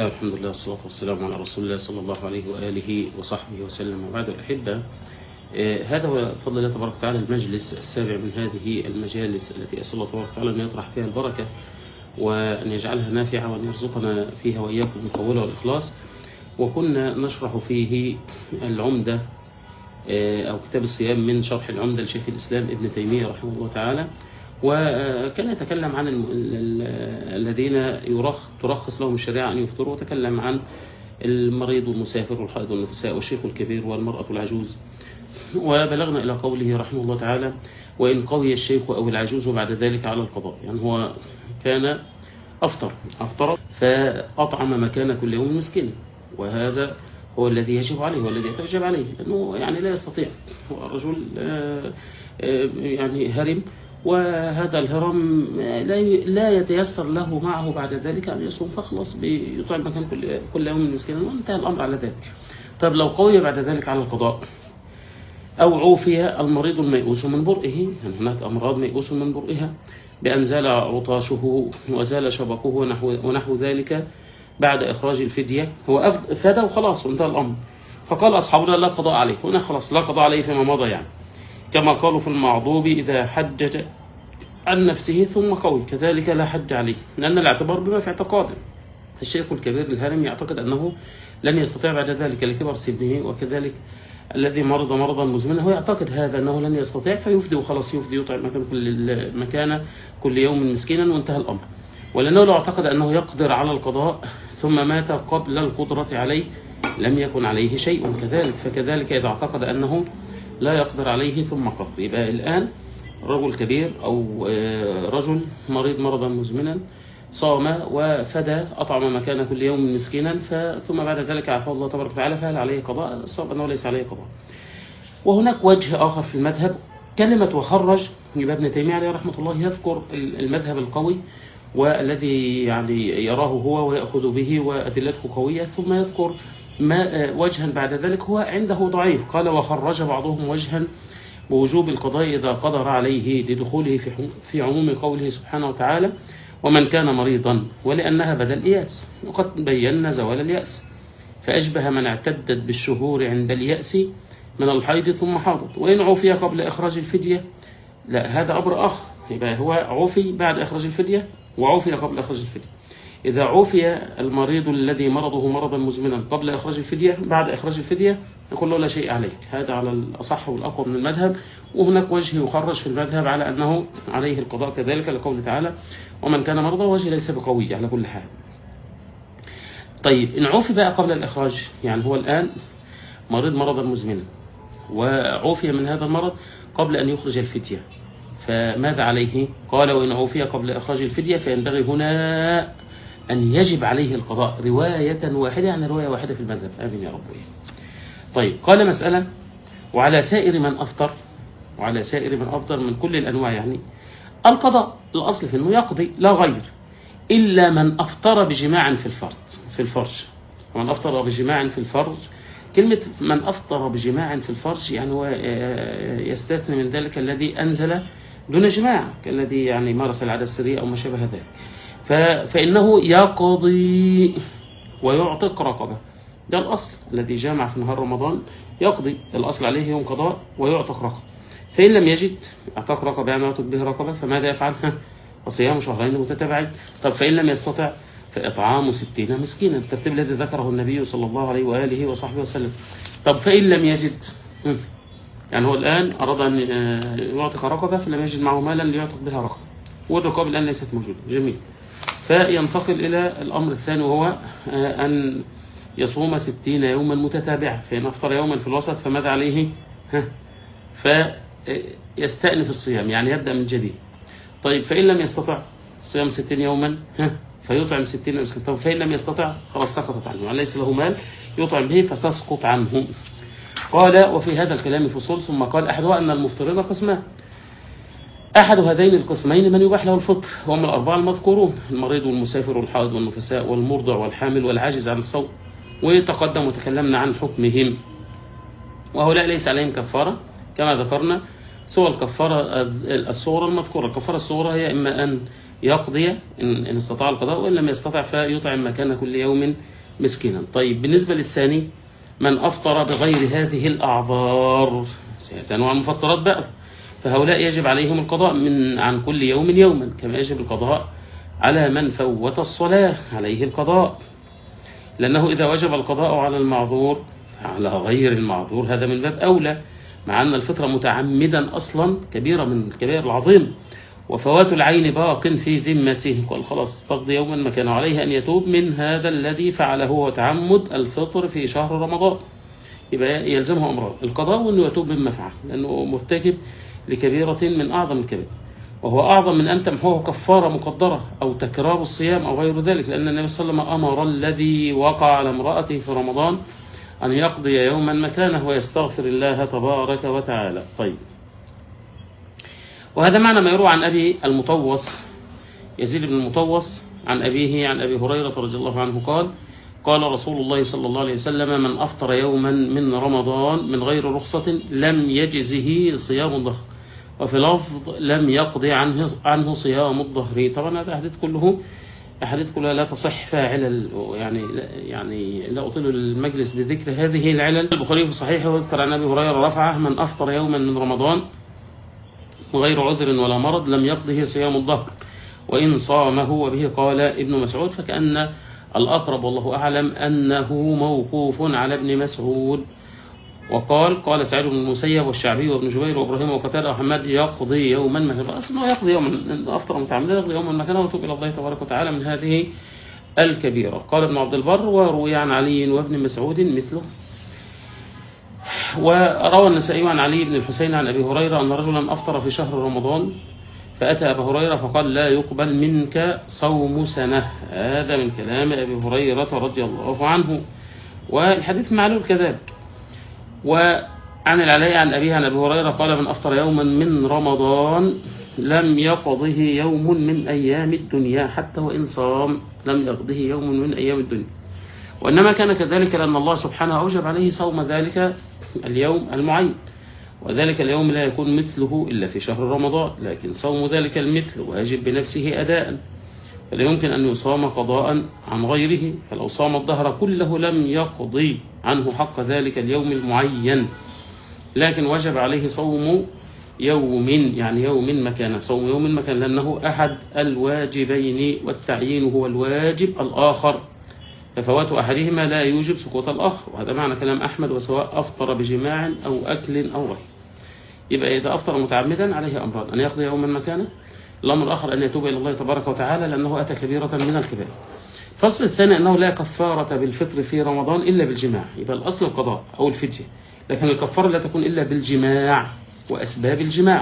والحمد لله والصلاة والسلام على رسول الله صلى الله عليه وآله وصحبه وسلم. وبعد الأحبة، هذا هو بفضل الله تبارك وتعالى المجلس السابع من هذه المجالس التي أسأل الله تبارك وتعالى أن يطرح فيها البركة وأن يجعلها نافعة وأن يرزقنا فيها وإياكم بالقبول والإخلاص. وكنا نشرح فيه العمدة أو كتاب الصيام من شرح العمدة لشيخ الإسلام ابن تيمية رحمه الله تعالى، وكان يتكلم عن الذين ترخص لهم الشريعة أن يفطروا، وتكلم عن المريض والمسافر والحائض والنفساء والشيخ الكبير والمرأة العجوز. وبلغنا إلى قوله رحمه الله تعالى: وإن قوي الشيخ أو العجوز بعد ذلك على القضاء. يعني هو كان أفطر فأطعم مكان كل يوم مسكين، وهذا هو الذي يجب عليه والذي يتوجب عليه، لأنه يعني لا يستطيع، هو الرجل يعني هرم، وهذا الهرم لا يتيسر له معه بعد ذلك أن يصوم، فخلص بيطعم مكان كل يوم مسكين، وانتهى الأمر على ذلك. طب لو قوي بعد ذلك على القضاء أو عوفي المريض الميؤوس من برئه، يعني هناك أمراض ميؤوس من برئها بأن زال عطاشه وزال شبقه ونحو ذلك بعد إخراج الفدية، هو فدى وخلاص وانتهى الأمر. فقال أصحابنا لا قضاء عليه، هنا خلاص لا قضاء عليه فيما مضى، يعني كما قالوا في المعضوب: إذا حجج عن نفسه ثم قوي كذلك لا حج عليه، لأن الاعتبار بما في اعتقاده. الشيخ الكبير الهرم يعتقد أنه لن يستطيع بعد ذلك لكبر سنه، وكذلك الذي مرض مرضا مزمنا هو يعتقد هذا أنه لن يستطيع فيفدي وخلاص، يفدي يطعم مكان كل يوم مسكينا وانتهى الأمر. ولأنه لو اعتقد أنه يقدر على القضاء ثم مات قبل القدرة عليه لم يكن عليه شيء كذلك، فكذلك إذا اعتقد أنه لا يقدر عليه ثم قضى. يبقى الآن رجل كبير أو رجل مريض مرضا مزمنا صام وفدى أطعم مكان كل يوم مسكينا، ثم بعد ذلك عفى الله تبارك وتعالى، فهل عليه قضاء؟ الصواب أنه ليس عليه قضاء. وهناك وجه آخر في المذهب، كلمة وخرج، يبقى ابن تيمية عليه رحمة الله يذكر المذهب القوي والذي يعني يراه هو ويأخذ به وأدلته قوية، ثم يذكر ما وجها بعد ذلك هو عنده ضعيف. قال: وخرج بعضهم وجها بوجوب القضاء إذا قدر عليه لدخوله في عموم قوله سبحانه وتعالى: ومن كان مريضا، ولأنها بدل إياس، وقد بينا زوال اليأس، فأشبه من اعتدت بالشهور عند اليأس من الحيض ثم حاضت. وإن عوفي قبل إخراج الفدية، لا، هذا أمر آخر. يبقى هو عوفي بعد إخراج الفدية وعوفي قبل إخراج الفدية. إذا عوفي المريض الذي مرضه مرضا مزمنا قبل إخراج الفدية، بعد إخراج الفدية نقول له لا شيء عليك، هذا على الأصح والأقوى من المذهب. وهناك وجه يخرج في المذهب على أنه عليه القضاء كذلك، لقول تعالى: ومن كان مرضى، وجه ليس بقوي على كل حال. طيب إن عوفي بقى قبل الإخراج، يعني هو الآن مريض مرضا مزمنا وعوفي من هذا المرض قبل أن يخرج الفدية، فماذا عليه؟ قال: وإن عوفي قبل إخراج الفدية فينبغي هنا أن يجب عليه القضاء رواية واحدة، يعني رواية واحدة في المذهب. آمين يا رب. طيب قال: مسألة: وعلى سائر من أفطر، وعلى سائر من أفطر من كل الأنواع، يعني القضاء الأصل في أنه يقضي لا غير، إلا من أفطر بجماع في الفرج. ومن أفطر بجماع في الفرج، كلمة من أفطر بجماع في الفرج يعني هو يستثني من ذلك الذي أنزل دون جماع، كالذي يعني مارس العادة السرية أو ما شابه ذلك، فإنه يقضي ويعتق رقبة. ده الأصل، الذي جامع في نهار رمضان يقضي، الأصل عليه يوم قضاء ويعتق رقبة. فإن لم يجد اعتق رقبة، يعني يعتق به رقبة، فماذا يفعل؟ وصيام شهرين متتابعين. طب فإن لم يستطع فإطعام 60 مسكينا، الترتيب الذي ذكره النبي صلى الله عليه وآله وصحبه وسلم. طب فإن لم يجد، يعني هو الآن أراد أن يعتق رقبة فلم يجد معه مالا ليعتق بها رقبة، والرقاب الآن ليست موجودة. جميل. فينتقل إلى الأمر الثاني، وهو أن يصوم 60 يوما متتابعة. فإن أفطر يوما في الوسط فماذا عليه؟ فيستأنف الصيام، يعني يبدأ من جديد. طيب فإن لم يستطع صيام 60 يوما فيطعم 60 مسكين. طب فإن لم يستطع خلاص سقطت عنه، يعني ليس له مال يطعم به فتسقط عنه. قال: وفي هذا الكلام فصول. ثم قال: أحدها أن المفطرين قسمان، أحد هذين القسمين من يباح له الفطر، وهم الأربعة المذكورون: المريض والمسافر والحائض والنفساء والمرضع والحامل والعاجز عن الصوم. وتقدم وتكلمنا عن حكمهم، وهؤلاء ليس عليهم كفارة كما ذكرنا، سوى الكفارة الصغرى المذكورة. الكفارة الصغرى هي إما أن يقضي إن استطاع القضاء، وإن لم يستطع فيطعم مكان كل يوم مسكينا. طيب بالنسبة للثاني من أفطر بغير هذه الأعذار، أنواع المفطرات بقى، فهؤلاء يجب عليهم القضاء عن كل يوم يوما، كما يجب القضاء على من فوت الصلاة عليه القضاء، لأنه إذا وجب القضاء على المعذور على غير المعذور هذا من باب أولى، مع أن الفطرة متعمدا أصلا كبيرة من الكبائر العظيم، وفوات العين باق في ذمته، قال خلاص تقضي يوما ما كان عليه أن يتوب من هذا الذي فعله وتعمد الفطر في شهر رمضان، يبقى يلزمه أمران: القضاء وأنه يتوب مما فعل، لأنه مرتكب لكبيرة من أعظم الكبائر، وهو أعظم من أن تمحوه كفارة مقدرة أو تكرار الصيام أو غير ذلك، لأن النبي صلى الله عليه وسلم أمر الذي وقع على امرأته في رمضان أن يقضي يوما مكانه ويستغفر الله تبارك وتعالى. طيب، وهذا معنى ما يروى عن أبي المطوس يزيد بن المطوس عن أبيه عن أبي هريرة رضي الله عنه قال: قال رسول الله صلى الله عليه وسلم: من أفطر يوما من رمضان من غير رخصة لم يجزه صيام الظهر، وفي لفظ لم يقضي عنه صيام الظهر. طبعا هذا أحاديث كلها لا تصح فاعل، يعني لا أطيل المجلس بذكر هذه العلل. البخاري في صحيحه يذكر عن أبي هريرة رفعه: من أفطر يوما من رمضان من غير عذر ولا مرض لم يقضه صيام الظهر وإن صامه. وبه قال ابن مسعود، فكأن الأقرب والله أعلم أنه موقوف على ابن مسعود. قال سعيد بن المسيب والشعبي وابن جبير وابراهيم وقتادة وحماد: يقضي يوما مكانه، أصلا يقضي يوما، أفطر متعمدا يقضي يوما مكانه ويتوب إلى الله تبارك وتعالى من هذه الكبيرة. قال ابن عبد البر: وروي عن علي وابن مسعود مثله. وروى النسائي عن علي بن الحسين عن أبي هريرة أن رجلا أفطر في شهر رمضان فأتى أبا هريرة فقال: لا يقبل منك صوم سنة. هذا من كلام أبي هريرة رضي الله عنه، والحديث معلول كذلك. وعن العلاء عن أبيه عن أبي هريرة قال: من أفطر يوما من رمضان لم يقضه يوم من أيام الدنيا حتى وإن صام، لم يقضه يوم من أيام الدنيا. وإنما كان كذلك لأن الله سبحانه أوجب عليه صوم ذلك اليوم المعين، وذلك اليوم لا يكون مثله إلا في شهر رمضان، لكن صوم ذلك المثل واجب بنفسه أداء، فلا يمكن أن يصام قضاء عن غيره، فلو صام الدهر كله لم يقضي عنه حق ذلك اليوم المعين، لكن وجب عليه صوم يوم، يعني يوم مكان، صوم يوم مكان، لأنه أحد الواجبين والتعيين هو الواجب الآخر، ففوات أحدهما لا يوجب سقوط الآخر، وهذا معنى كلام أحمد: وسواء أفطر بجماع أو أكل أو غير. يبقى إذا أفطر متعمدا عليه أمران: أن يقضي يوما مكانه، الأمر الآخر أن يتوب إلى الله تبارك وتعالى لأنه أتى كبيرة من الكبائر. الفصل الثاني أنه لا كفارة بالفطر في رمضان إلا بالجماع، يبقى الأصل القضاء أو الفدية، لكن الكفارة لا تكون إلا بالجماع وأسباب الجماع،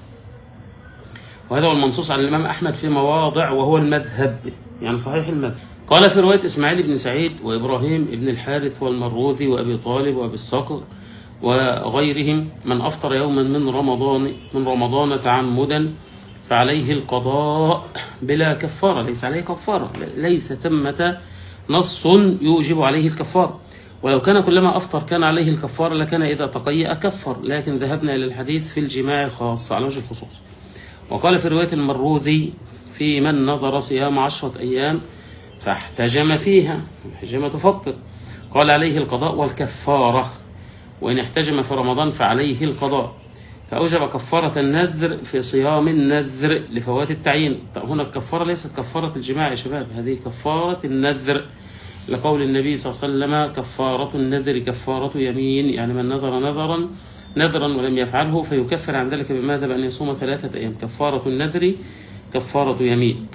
وهذا هو المنصوص على الإمام أحمد في مواضع، وهو المذهب، يعني صحيح المذهب. قال في رواية إسماعيل بن سعيد وإبراهيم بن الحارث والمروذي وأبي طالب وأبي الصقر وغيرهم: من أفطر يوما من رمضان تعمدا فعليه القضاء بلا كفارة، ليس عليه كفارة، ليس ثمة نص يوجب عليه الكفارة، ولو كان كلما أفطر كان عليه الكفارة لكان إذا تقيأ كفر، لكن ذهبنا إلى الحديث في الجماع خاص على وجه الخصوص. وقال في رواية المروذي: في من نظر صيام 10 أيام فاحتجم فيها، الحجمة تفطر، قال عليه القضاء والكفارة، وإن احتجم في رمضان فعليه القضاء، فأوجب كفارة النذر في صيام النذر لفوات التعيين. هنا الكفارة ليست كفارة الجماع يا شباب، هذه كفارة النذر، لقول النبي صلى الله عليه وسلم: كفارة النذر كفارة يمين، يعني من نذر نذرا ولم يفعله فيكفر عن ذلك بماذا؟ بأن يصوم 3 أيام. كفارة النذر كفارة يمين.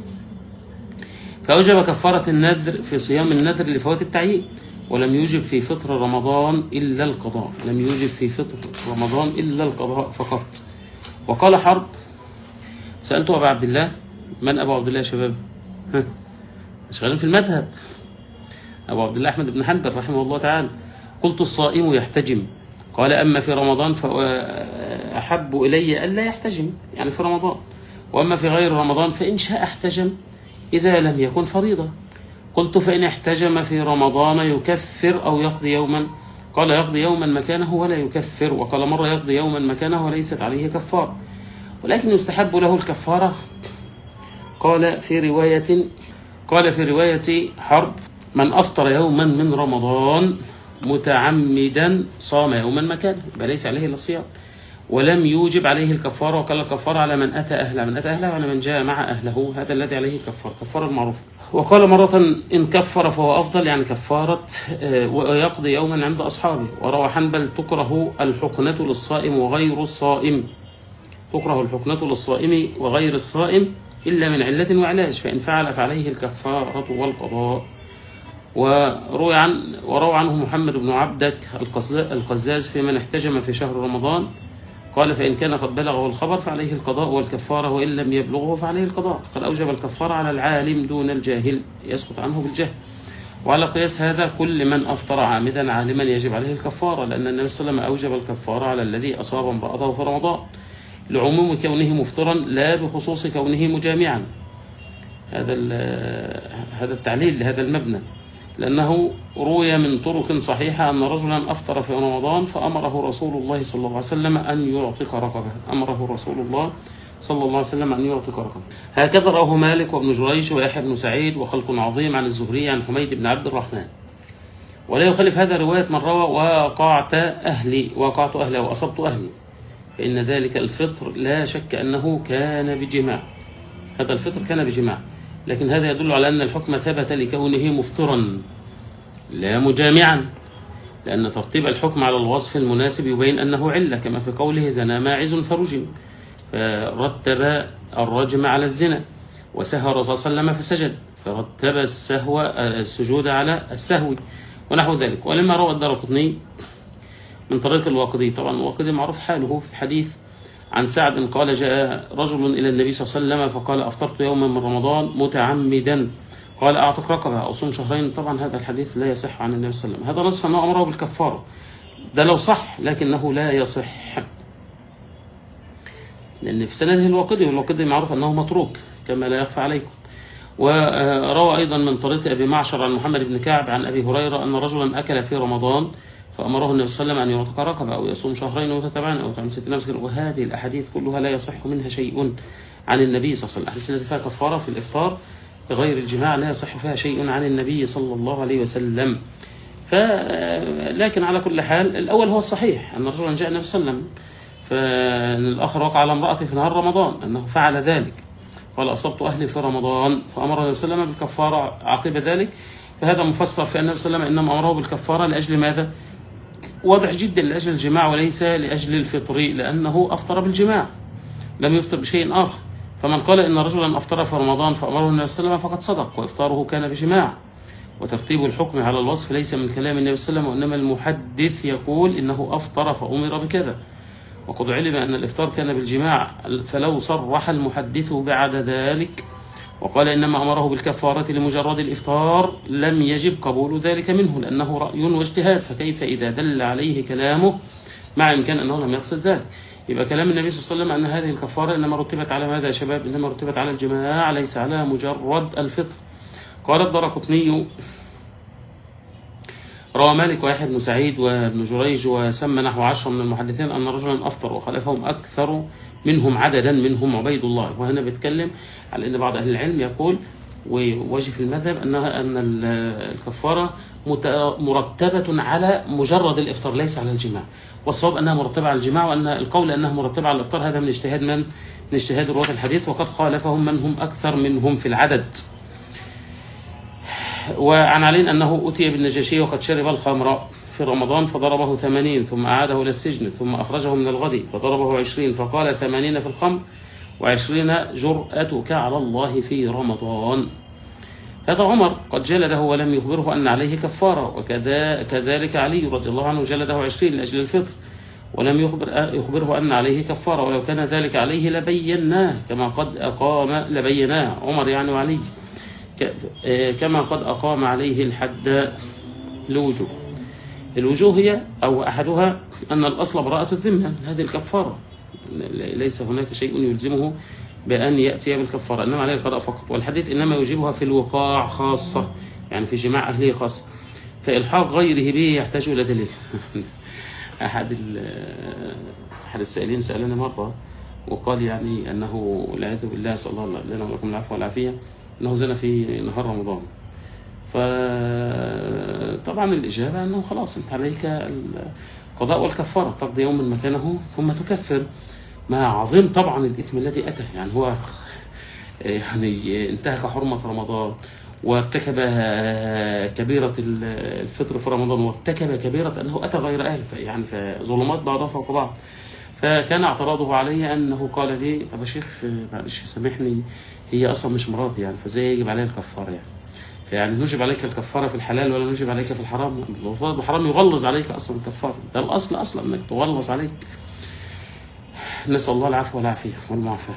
فأوجب كفارة النذر في صيام النذر لفوات التعيين، ولم يوجب في فطر رمضان إلا القضاء، لم يوجب في فطر رمضان إلا القضاء فقط. وقال حرب: سألت أبا عبد الله. من أبو عبد الله يا شباب؟ شغالين في المذهب، أبو عبد الله أحمد بن حنبل رحمه الله تعالى. قلت: الصائم يحتجم؟ قال: أما في رمضان فأحب إلي ألا يحتجم، يعني في رمضان، وأما في غير رمضان فإن شاء احتجم إذا لم يكن فريضة. قلت: فإن احتجم في رمضان يكفر أو يقضي يوما؟ قال: يقضي يوما مكانه ولا يكفر. وقال مرة: يقضي يوما مكانه وليست عليه كفار، ولكن يستحب له الكفارة. قال في رواية حرب: من أفطر يوما من رمضان متعمدا صام يوما مكانه، ليس عليه إلا الصيام، ولم يوجب عليه الكفارة، وقال الكفارة على من أتى أهله، من أتى أهله وعلى من جاء مع أهله، هذا الذي عليه كفارة المعروف. وقال مرة إن كفر فهو أفضل، يعني كفارة ويقضي يوما عند أصحابه. وروى حنبل تكره الحقنة للصائم وغير الصائم، تكره الحقنة للصائم وغير الصائم إلا من علة وعلاج، فإن فعل فعليه الكفارة والقضاء. وروى عنه محمد بن عبدك القزاز في من احتجم في شهر رمضان، قال فإن كان قد بلغه الخبر فعليه القضاء والكفارة، وإن لم يبلغه فعليه القضاء. قد أوجب الكفارة على العالم دون الجاهل، يسقط عنه بالجهل. وعلى قياس هذا كل من أفطر عامدا عالما يجب عليه الكفارة، لأن النبي صلى الله عليه وسلم أوجب الكفارة على الذي أصاب امرأته في رمضان لعموم كونه مفطرا لا بخصوص كونه مجامعا. هذا التعليل لهذا المبنى، لأنه روي من طرق صحيحة أن رجلا أفطر في رمضان فأمره رسول الله صلى الله عليه وسلم أن يعتق رقبة، أمره رسول الله صلى الله عليه وسلم أن يعتق رقبة. هكذا رواه مالك وابن جريج ويحيى بن سعيد وخلق عظيم عن الزهري عن حميد بن عبد الرحمن. ولا يخالف هذا رواية من روى وقعت أهلي وأصبت أهلي، فإن ذلك الفطر لا شك أنه كان بجماع، هذا الفطر كان بجماع، لكن هذا يدل على أن الحكم ثبت لكونه مفطرا لا مجامعا، لأن ترتيب الحكم على الوصف المناسب يبين أنه علة، كما في قوله زنا ماعز فرجم، فرتب الرجم على الزنا، وسهى الرسول صلى الله عليه وسلم فسجد، فرتب السجود على السهو ونحو ذلك. ولما روى الدارقطني من طريق الواقدي، طبعا الواقدي معروف حاله في الحديث، عن سعد قال جاء رجل إلى النبي صلى الله عليه وسلم فقال أفطرت يوما من رمضان متعمدا، قال أعتق رقبة أو صوم شهرين. طبعا هذا الحديث لا يصح عن النبي صلى الله عليه وسلم، هذا نص أنه أمره بالكفارة، ده لو صح، لكنه لا يصح، لأن في سنده الواقدي، والواقدي معروف أنه متروك كما لا يخفى عليكم. وروى أيضا من طريق أبي معشر عن محمد بن كعب عن أبي هريرة أن رجلا أكل في رمضان فأمره النبي صلى الله عليه وسلم أن يعتق رقبة أو يصوم شهرين متتابعين أو يطعم 60 مسكينا. وهذه الأحاديث كلها لا يصح منها شيء عن النبي صلى الله عليه وسلم. الأحاديث التي فيها كفارة في الإفطار بغير الجماع لا يصح فيها شيء عن النبي صلى الله عليه وسلم. لكن على كل حال الأول هو الصحيح، أن رجلا جاء النبي صلى الله عليه وسلم فالآخر وقع على امرأته في نهار رمضان أنه فعل ذلك، قال أصبت أهلي في رمضان، فأمر النبي صلى الله عليه وسلم بالكفارة عقب ذلك. فهذا مفسر في أن النبي صلى الله عليه وسلم إنما أمره بالكفارة لأجل ماذا؟ واضح جدا، لأجل الجماع وليس لأجل الفطر، لأنه أفطر بالجماع لم يفطر بشيء آخر. فمن قال إن رجلا أفطر في رمضان فأمره النبي صلى الله عليه وسلم فقد صدق، وإفطاره كان بجماع. وترتيب الحكم على الوصف ليس من كلام النبي صلى الله عليه وسلم، وإنما المحدث يقول إنه أفطر فأمر بكذا، وقد علم أن الإفطار كان بالجماع، فلو صرح المحدث بعد ذلك وقال إنما أمره بالكفارة لمجرد الإفطار لم يجب قبول ذلك منه، لأنه رأي واجتهاد، فكيف إذا دل عليه كلامه مع إمكان أنه لم يقصد ذلك؟ يبقى كلام النبي صلى الله عليه وسلم أن هذه الكفارة إنما رتبت على ماذا يا شباب؟ إنما رتبت على الجماع ليس على مجرد الفطر. قال الدارقطني روى مالك ويحيى بن سعيد وابن جريج وسمى نحو 10 من المحدثين أن رجلا أفطر وخلفهم أكثر منهم عددا منهم عبيد الله. وهنا بيتكلم على أن بعض أهل العلم يقول ووجه في المذهب أن الكفارة مرتبة على مجرد الإفطار ليس على الجماع، والصواب أنها مرتبة على الجماع، وأن القول أنها مرتبة على الإفطار هذا من اجتهاد رواة الحديث، وقد خالفهم من هم أكثر منهم في العدد. وعن علي أنه أتي بالنجاشي وقد شرب الخمر في رمضان فضربه 80 ثم أعاده إلى السجن ثم أخرجه من الغد فضربه 20 فقال 80 في الخمر و20 جرأتك على الله في رمضان. هذا عمر قد جلده ولم يخبره أن عليه كفارة، وكذلك علي رضي الله عنه جلده 20 لأجل الفطر ولم يخبره أن عليه كفارة، ولو كان ذلك عليه لبيناه كما قد أقام لبيناه عمر يعني وعلي كما قد أقام عليه الحد لوجوه. الوجوه هي أو أحدها أن الأصل براءة الذمة، هذه الكفارة ليس هناك شيء يلزمه بأن يأتي بالكفارة، إنما عليه القضاء فقط. والحديث إنما يجيبها في الوقاع خاصة، يعني في جماع أهله خاصة، فإلحاق غيره به يحتاج إلى دليل. أحد السائلين سألنا مرة وقال يعني أنه والعياذ بالله صلى الله لنا ولكم العفو والعافية أنه زنى في نهار رمضان، فطبعا الإجابة أنه خلاص أنت عليك القضاء والكفارة، تقضي يوم مكانه ثم تكفر، مع عظيم طبعا الإثم الذي أتى. يعني هو يعني انتهك حرمة رمضان، وارتكب كبيرة الفطر في رمضان، وارتكب كبيرة أنه أتى غير أهل، يعني فظلمات بعضها فوق بعض. فكان اعتراضه علي أنه قال لي طب يا شيخ معلش سامحني، هي أصلا مش مراتي يعني، فزي يجب عليها الكفارة يعني نجب عليك الكفارة في الحلال ولا نجب عليك في الحرام؟ الحرام يغلظ عليك أصلا الكفارة، ده الأصل أصلا أنك تغلظ عليك. نسأل الله العفو والعافية والمعافاة.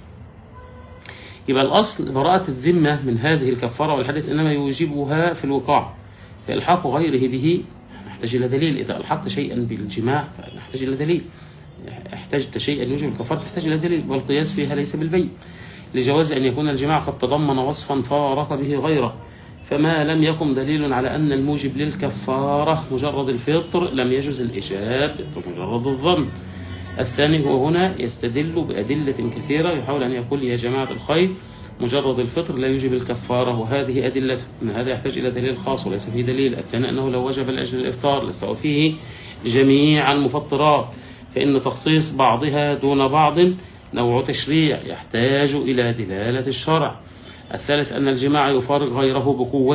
يبقى الأصل براءة الذمة من هذه الكفارة، والحديث إنما يوجبها في الوقاع، فإلحاق غيره به نحتاج إلى دليل. إذا ألحقت شيئا بالجماع فنحتاج إلى دليل، احتجت شيئا يوجب الكفارة تحتاج إلى دليل، والقياس فيها ليس بالبين، لجواز أن يكون الجماع قد تضمن وصفا فارق به غيره. فما لم يقم دليل على أن الموجب للكفارة مجرد الفطر لم يجوز الإيجاب بمجرد الظن. الثاني هو هنا يستدل بأدلة كثيرة، يحاول أن يقول يا جماعة الخير مجرد الفطر لا يوجب الكفارة، وهذه أدلة، أن هذا يحتاج إلى دليل خاص وليس فيه دليل. الثاني أنه لو وجب لأجل الإفطار لاستوى فيه جميع المفطرات، فإن تخصيص بعضها دون بعض نوع تشريع يحتاج إلى دلالة الشرع. الثالث أن الجماع يفارق غيره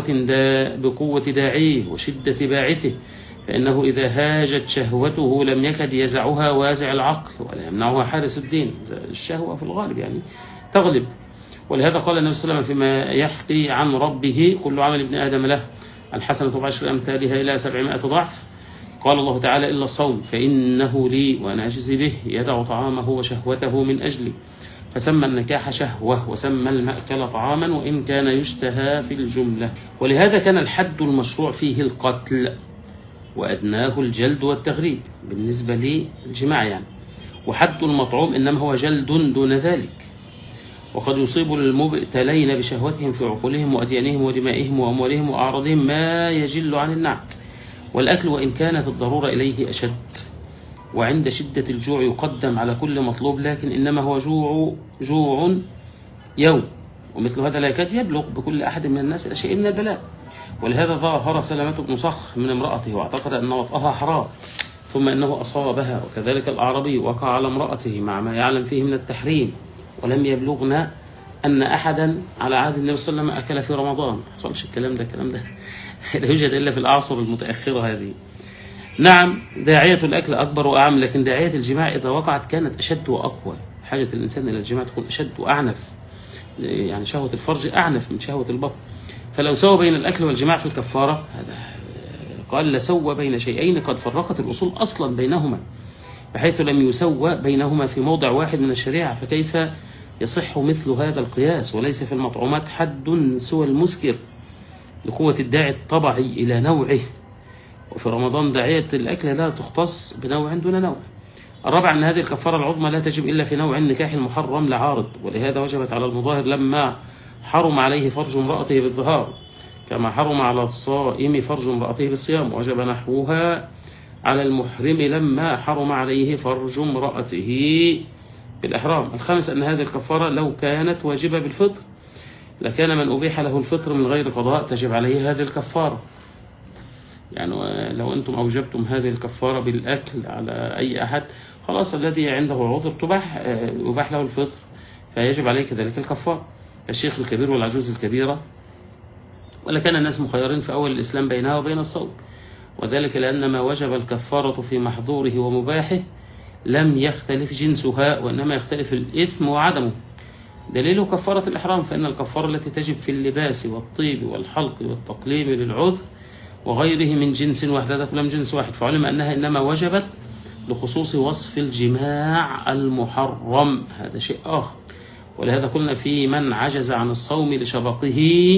بقوة داعيه وشدة باعثه، فإنه إذا هاجت شهوته لم يكد يزعها وازع العقل ولا يمنعها حارس الدين. الشهوة في الغالب يعني تغلب. ولهذا قال النبي صلى الله عليه وسلم فيما يحكي عن ربه كل عمل ابن آدم له الحسنة بعشر أمثالها إلى 700 ضعف. قال الله تعالى إلا الصوم فإنه لي وأنا أجزي به، يدع طعامه وشهوته من أجلي. فسمى النكاح شهوة وسمى المأكل طعاما وإن كان يشتهى في الجملة. ولهذا كان الحد المشروع فيه القتل، وأدناه الجلد والتغريب بالنسبة للجماع يعني، وحد المطعوم إنما هو جلد دون ذلك. وقد يصيب المبتلين بشهوتهم في عقولهم وأديانهم ودمائهم وأموالهم وأعراضهم ما يجل عن النعت. والأكل وإن كانت الضرورة إليه أشد، وعند شدة الجوع يقدم على كل مطلوب، لكن إنما هو جوع يوم، ومثل هذا لا يكاد يبلغ بكل أحد من الناس إلى شيء من البلاء. ولهذا ظاهر سلمة بن صخر من امرأته واعتقد أن وطئها حرام، ثم إنه أصابها، وكذلك الأعرابي وقع على امرأته مع ما يعلم فيه من التحريم، ولم يبلغنا أن أحدا على عهد النبي صلى الله عليه وسلم أكل في رمضان. ما حصلش الكلام ده لا يوجد إلا في الأعصر المتأخرة هذه. نعم داعية الأكل أكبر وأعم، لكن داعية الجماع إذا وقعت كانت أشد وأقوى. حاجة الإنسان إلى الجماع تكون أشد وأعنف، يعني شهوة الفرج أعنف من شهوة البطن. فلو سوى بين الأكل والجماع في الكفارة، هذا قال لسوى بين شيئين قد فرقت الأصول أصلا بينهما، بحيث لم يسوى بينهما في موضع واحد من الشريعة، فكيف يصح مثل هذا القياس؟ وليس في المطعومات حد سوى المسكر لقوة الداعي الطبعي إلى نوعه، وفي رمضان داعية الأكل لا تختص بنوع دون نوع. الرابع أن هذه الكفارة العظمى لا تجب إلا في نوع النكاح المحرم لعارض، ولهذا وجبت على المظاهر لما حرم عليه فرج امرأته بالظهار، كما حرم على الصائم فرج امرأته بالصيام، وجب نحوها على المحرم لما حرم عليه فرج امرأته بالإحرام. الخامس أن هذه الكفارة لو كانت واجبة بالفطر لكان من أبيح له الفطر من غير قضاء تجب عليه هذه الكفارة. يعني لو أنتم أوجبتم هذه الكفارة بالأكل على أي أحد، خلاص الذي عنده عذر يباح له الفطر، فيجب عليه كذلك الكفارة. الشيخ الكبير والعجوز الكبيرة، ولكان الناس مخيرين في أول الإسلام بينها وبين الصوم، وذلك لأن ما وجب الكفارة في محظوره ومباحه لم يختلف جنسها، وإنما يختلف الإثم وعدمه. دليل كفارة الإحرام، فإن الكفارة التي تجب في اللباس والطيب والحلق والتقليم للعذر وغيره من جنس واحد، هذا كلام جنس واحد، فعلم أنها إنما وجبت لخصوص وصف الجماع المحرم، هذا شيء آخر. ولهذا قلنا في من عجز عن الصوم لشبقه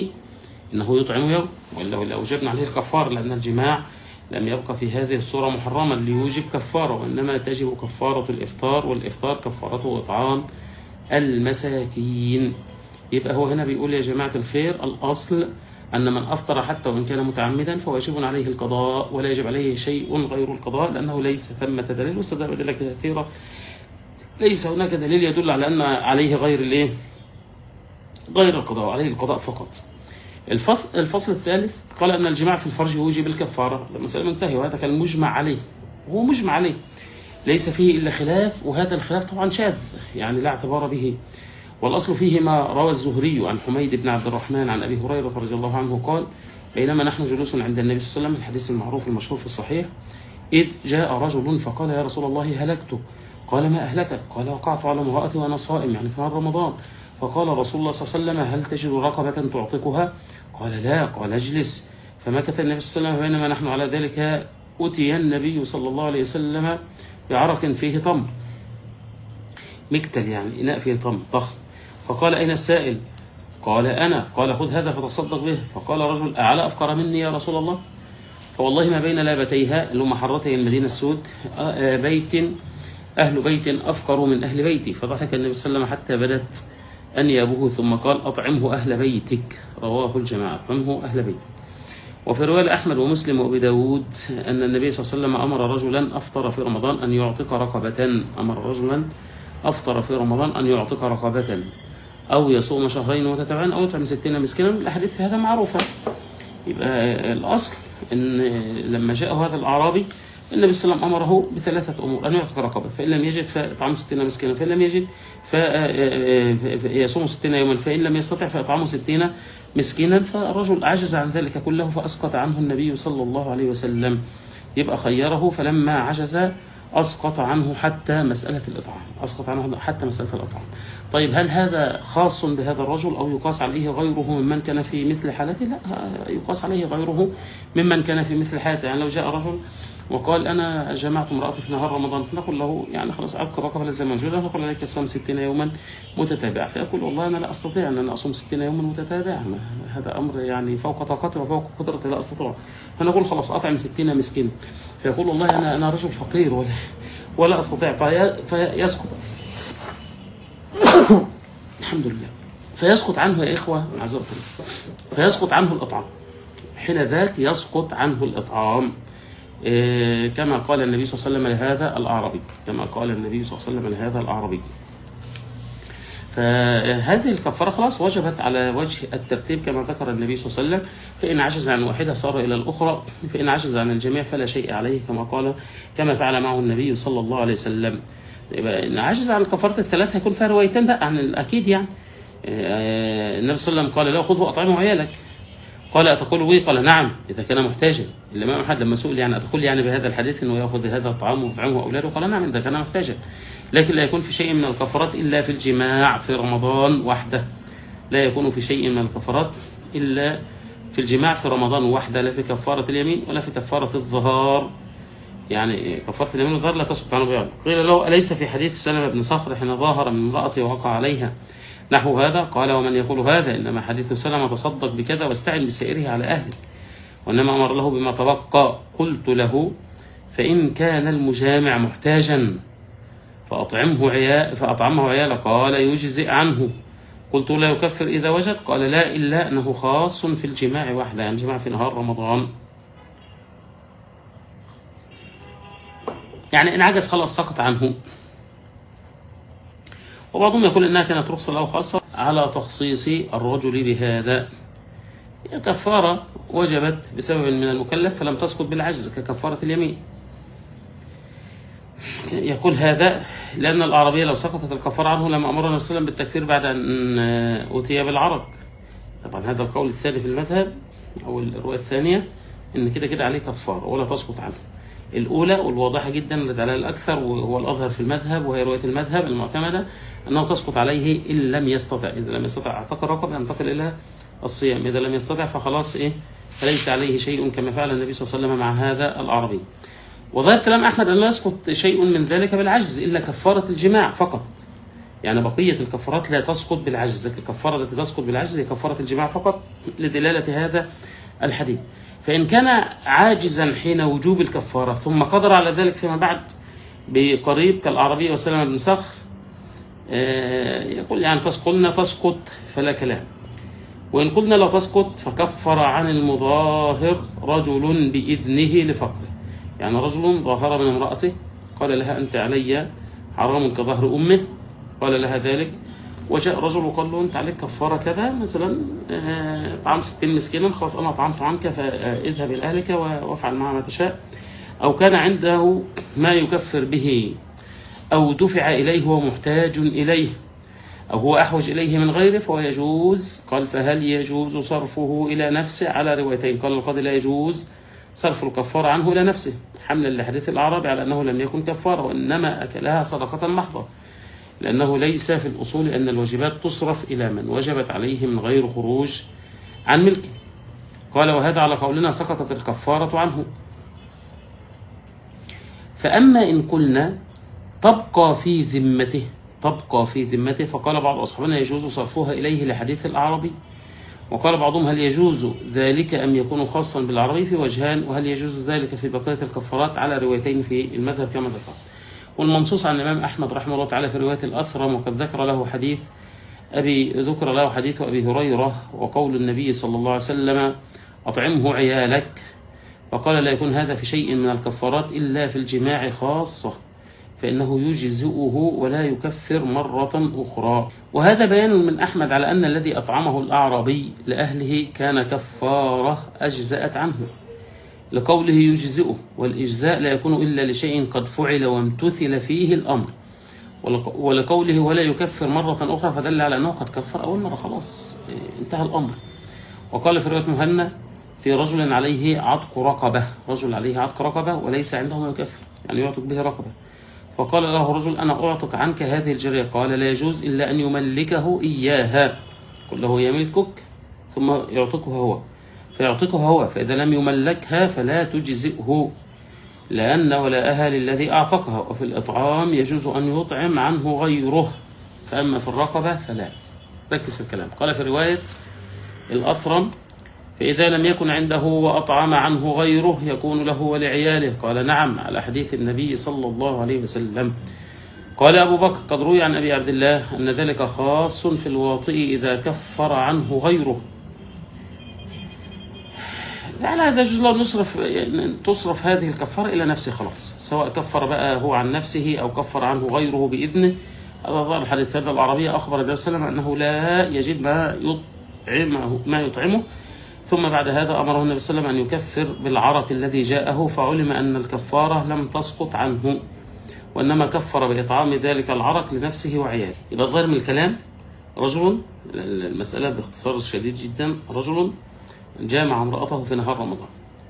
إنه يطعم يوم، وإلا أوجبنا عليه الكفار، لأن الجماع لم يبقى في هذه الصورة محرما ليوجب كفارة، وإنما تجب كفارة الإفطار، والإفطار كفارته إطعام المساكين. يبقى هو هنا بيقول يا جماعة الخير الأصل أن من أفطر حتى وإن كان متعمدا فواجب عليه القضاء، ولا يجب عليه شيء غير القضاء، لأنه ليس ثمة دليل، واستدل بأدلة كثيرة ليس هناك دليل يدل على أن عليه غير القضاء، عليه القضاء فقط. الفصل الثالث قال أن الجماع في الفرج يوجب الكفارة، المسألة منتهية، وهذا كان مجمع عليه، هو مجمع عليه ليس فيه إلا خلاف، وهذا الخلاف طبعا شاذ يعني لا اعتبار به. والأصل فيه ما روى الزهري عن حميد بن عبد الرحمن عن أبي هريرة رضي الله عنه قال: بينما نحن جلوس عند النبي صلى الله عليه وسلم، الحديث المعروف المشهور في الصحيح، إذ جاء رجل فقال: يا رسول الله هلكت. قال: ما أهلكك؟ قال: وقعت على امرأتي وأنا صائم، يعني في نهار رمضان. فقال رسول الله صلى الله عليه وسلم: هل تجد رقبة تعتقها؟ قال: لا. قال: اجلس. فمكث النبي صلى الله عليه وسلم. بينما نحن على ذلك أتي النبي صلى الله عليه وسلم بعرق فيه تمر، مكتل يعني إناء فيه تمر ضخم. فقال: أين السائل؟ قال: أنا. قال: خذ هذا فتصدق به. فقال رجل: أعلى أفقر مني يا رسول الله؟ فوالله ما بين لابتيها اللي هم حرتي المدينة السود بيت أهل بيت أفقر من أهل بيتي. فضحك النبي صلى الله عليه وسلم حتى بدت أنيابه، ثم قال: أطعمه أهل بيتك. رواه الجماعة. أطعمه أهل بيتك. وفي رواية أحمد ومسلم وأبي داود أن النبي صلى الله عليه وسلم أمر رجلا أفطر في رمضان أن يعتق رقبة، أمر رجلا أفطر في رمضان أن يعتق رقبة، أو يصوم شهرين متتابعين، أو يطعم 60 مسكينا. الأحاديث في هذا معروفة. يبقى الأصل أن لما جاء هذا الأعرابي النبي صلى الله عليه وسلم أمره بثلاثة أمور: أن يعتق رقبة، فإن لم يجد فإطعام 60 مسكينا، فإن لم يجد فيصوم 60 يوما، فإن لم يستطع فإطعام 60 مسكينا. فالرجل عجز عن ذلك كله فأسقط عنه النبي صلى الله عليه وسلم. يبقى خيره، فلما عجز أسقط عنه حتى مسألة الإطعام، أسقط عنه حتى مسألة الإطعام. طيب هل هذا خاص بهذا الرجل أو يقاس عليه غيره ممن كان في مثل حالته؟ لا، يقاس عليه غيره ممن كان في مثل حالته. يعني لو جاء رجل وقال: أنا جمعت امرأتي في نهار رمضان، فنقول له يعني خلاص أذكر رقبة لازم موجودة، نقول عليك صوم 60 يوما متتابعة. فيقول: والله أنا لا أستطيع أن أنا أصوم 60 يوما متتابعة، هذا أمر يعني فوق طاقتي وفوق قدرتي، لا أستطيع. فنقول: خلاص أطعم 60 مسكين. فيقول: والله أنا رجل فقير ولا أستطيع. فيسقط الحمد لله، فيسقط عنه يا إخوة معذرة، فيسقط عنه الإطعام، حين ذاك يسقط عنه الإطعام، كما قال النبي صلى الله عليه وسلم لهذا الأعرابي، كما قال النبي صلى الله عليه وسلم لهذا الأعرابي. فهذه الكفارة خلاص وجبت على وجه الترتيب كما ذكر النبي صلى الله عليه وسلم. فإن عجز عن واحدة صار إلى الأخرى، فإن عجز عن الجميع فلا شيء عليه، كما فعل معه النبي صلى الله عليه وسلم. إن عجز عن الكفارة الثلاث هيكون فيها روايتين بقى عن الأكيد. يعني النبي صلى الله عليه وسلم قال: لا، خذه أطعمه عيالك. قال: أتقول وي؟ قال: نعم، إذا كان محتاجا. الإمام أحمد لما سئل يعني أتقول يعني بهذا الحديث أنه يأخذ هذا الطعام ويطعمه أولاده؟ قال: نعم، إذا كان محتاجا. لكن لا يكون في شيء من الكفارات إلا في الجماع في رمضان وحده، لا يكون في شيء من الكفارات إلا في الجماع في رمضان وحده، لا في كفارة اليمين ولا في كفارة الظهار. يعني كفارة اليمين والظهار لا تسقط عنه بيان. قيل له: أليس في حديث سلمة بن صخر حين ظاهر من امرأته ووقع عليها نحو هذا؟ قال: ومن يقول هذا؟ إنما حديث سلمة تصدق بكذا واستعن بسائره على أهله، وإنما أمر له بما تبقى. قلت له: فإن كان المجامع محتاجا فأطعمه عياله؟ قال: يجزئ عنه. قلت: لا يكفر إذا وجد؟ قال: لا، إلا أنه خاص في الجماع وحده، يعني الجماع في نهار رمضان. يعني إن عجز خلاص سقط عنه. وبعضهم يقول إنها كانت رخصة له خاصة على تخصيص الرجل بهذا. كفارة وجبت بسبب من المكلف فلم تسقط بالعجز ككفارة اليمين. يقول هذا لأن الأعرابية لو سقطت الكفارة عنه لما أمرنا النبي صلى الله عليه وسلم بالتكفير بعد أن أتي بالعرق. طبعا هذا القول الثاني في المذهب أو الرواية الثانية إن كده عليه كفارة ولا تسقط عنه. الأولى والواضحة جدا التي عليها الأكثر وهو الأظهر في المذهب، وهي رواية المذهب المعتمدة، أنه تسقط عليه إن لم يستطع. إذا لم يستطع اعتق الرقبة ينتقل إلى الصيام، إذا لم يستطع فخلاص فليس عليه شيء كما فعل النبي صلى الله عليه وسلم مع هذا الأعرابي. وظاهر كلام أحمد أن لا يسقط شيء من ذلك بالعجز إلا كفارة الجماع فقط. يعني بقية الكفارات لا تسقط بالعجز، الكفارة التي تسقط بالعجز هي كفارة الجماع فقط لدلالة هذا الحديث. فإن كان عاجزا حين وجوب الكفارة ثم قدر على ذلك فيما بعد بقريب كالأعرابي وسلمة بن صخر، يقول يعني قلنا تسقط فلا كلام. وإن قلنا لا تسقط فكفر عن المظاهر رجل بإذنه لفقره. يعني رجل ظاهر من امرأته قال لها: أنت علي حرام كظهر أمه، قال لها ذلك، وجاء رجل وقال له أنت عليك كفارة كذا مثلا طعام 60 مسكينا، خلاص أنا طعمت عنك فاذهب إلى أهلك وافعل معه ما تشاء. أو كان عنده ما يكفر به، أو دفع إليه ومحتاج إليه، أو هو أحوج إليه من غيره فهو يجوز. قال فهل يجوز صرفه إلى نفسه؟ على روايتين. قال القاضي لا يجوز صرف الكفارة عنه إلى نفسه، حملا لحديث الأعرابي على أنه لم يكن كفارة وإنما أكلها صدقة محضة، لأنه ليس في الأصول أن الواجبات تصرف إلى من وجبت عليه من غير خروج عن ملكه. قال وهذا على قولنا سقطت الكفارة عنه. فأما إن قلنا تبقى في ذمته فقال بعض أصحابنا يجوز صرفها إليه لحديث الأعرابي. وقال بعضهم هل يجوز ذلك أم يكون خاصا بالأعرابي؟ في وجهان، وهل يجوز ذلك في بقية الكفارات؟ على روايتين في المذهب كما ذكر. والمنصوص عن الإمام أحمد رحمه الله تعالى في رواية الأثرم، وقد ذكر له حديث أبي هريرة وقول النبي صلى الله عليه وسلم أطعمه عيالك، فقال لا يكون هذا في شيء من الكفارات إلا في الجماع خاصة، فإنه يجزئه ولا يكفر مرة أخرى. وهذا بيان من أحمد على أن الذي أطعمه الأعرابي لأهله كان كفارة أجزأت عنه، لقوله يجزئه، والإجزاء لا يكون إلا لشيء قد فعل وامتثل فيه الأمر، ولقوله ولا يكفر مرة أخرى فدل على أنه قد كفر أول مرة، خلاص انتهى الأمر. وقال في رواية مهنا في رجل عليه عتق رقبة وليس عنده ما يكفر، يعني يعتق به رقبة، فقال له رجل أنا أعتق عنك هذه الجرية، قال لا يجوز إلا أن يملكه إياها، قل له هي ملكك ثم فيعتقها هو، فإذا لم يملكها فلا تجزئه، لأن ولاءها للذي أعتقها. وفي الإطعام يجوز أن يطعم عنه غيره، فأما في الرقبة فلا. ركز في الكلام. قال في رواية الأثرم فإذا لم يكن عنده وأطعم عنه غيره يكون له ولعياله، قال نعم، على حديث النبي صلى الله عليه وسلم. قال أبو بكر قد روي عن أبي عبد الله أن ذلك خاص في الواطئ إذا كفر عنه غيره. على هذا يجوز له تصرف هذه الكفارة إلى نفسه خلاص، سواء كفر بقى هو عن نفسه أو كفر عنه غيره بإذنه. هذا ظاهر الحديث. هذا العربية أخبر النبي صلى الله عليه وسلم أنه لا يجد ما يطعمه، ثم بعد هذا أمره النبي صلى الله عليه وسلم أن يكفر بالعرق الذي جاءه، فعلم أن الكفارة لم تسقط عنه، وإنما كفر بإطعام ذلك العرق لنفسه وعياله. يبقى الظاهر من الكلام رجل، المسألة باختصار شديد جدا، رجل جامع امرأته في نهار رمضان،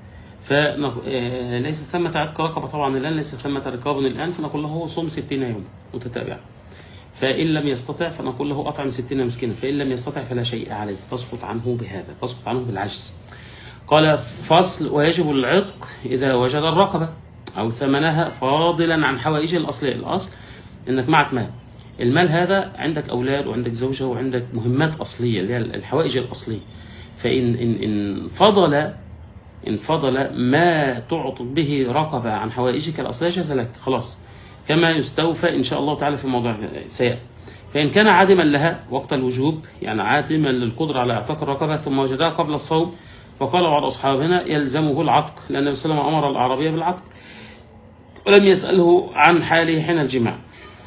فليست ثمة عتق رقبة طبعا الآن، ليست ثمة رقاب الآن، فنقول له صوم 60 يوم متتابعة، فإن لم يستطع فنقول له أطعم 60 مسكينا، فإن لم يستطع فلا شيء عليه، تسقط عنه بهذا، تسقط عنه بالعجز. قال فصل ويجب العتق إذا وجد الرقبة أو ثمنها فاضلا عن حوائجه الأصلية. الأصل إنك معك مال، المال هذا عندك أولاد وعندك زوجة وعندك مهمات أصلية اللي هي الحوائج الأصلية، فإن فضل ما تعطي به رقبة عن حوائجك الأصلية جاز لك خلاص، كما يستوفى إن شاء الله تعالى في موضوع سيأتي. فإن كان عادما لها وقت الوجوب، يعني عادما للقدرة على اعتاق الرقبة ثم وجدها قبل الصوم، فقال بعض أصحابنا يلزمه العتق، لأن النبي صلى الله عليه وسلم أمر الأعرابي بالعتق ولم يسأله عن حاله حين الجماع.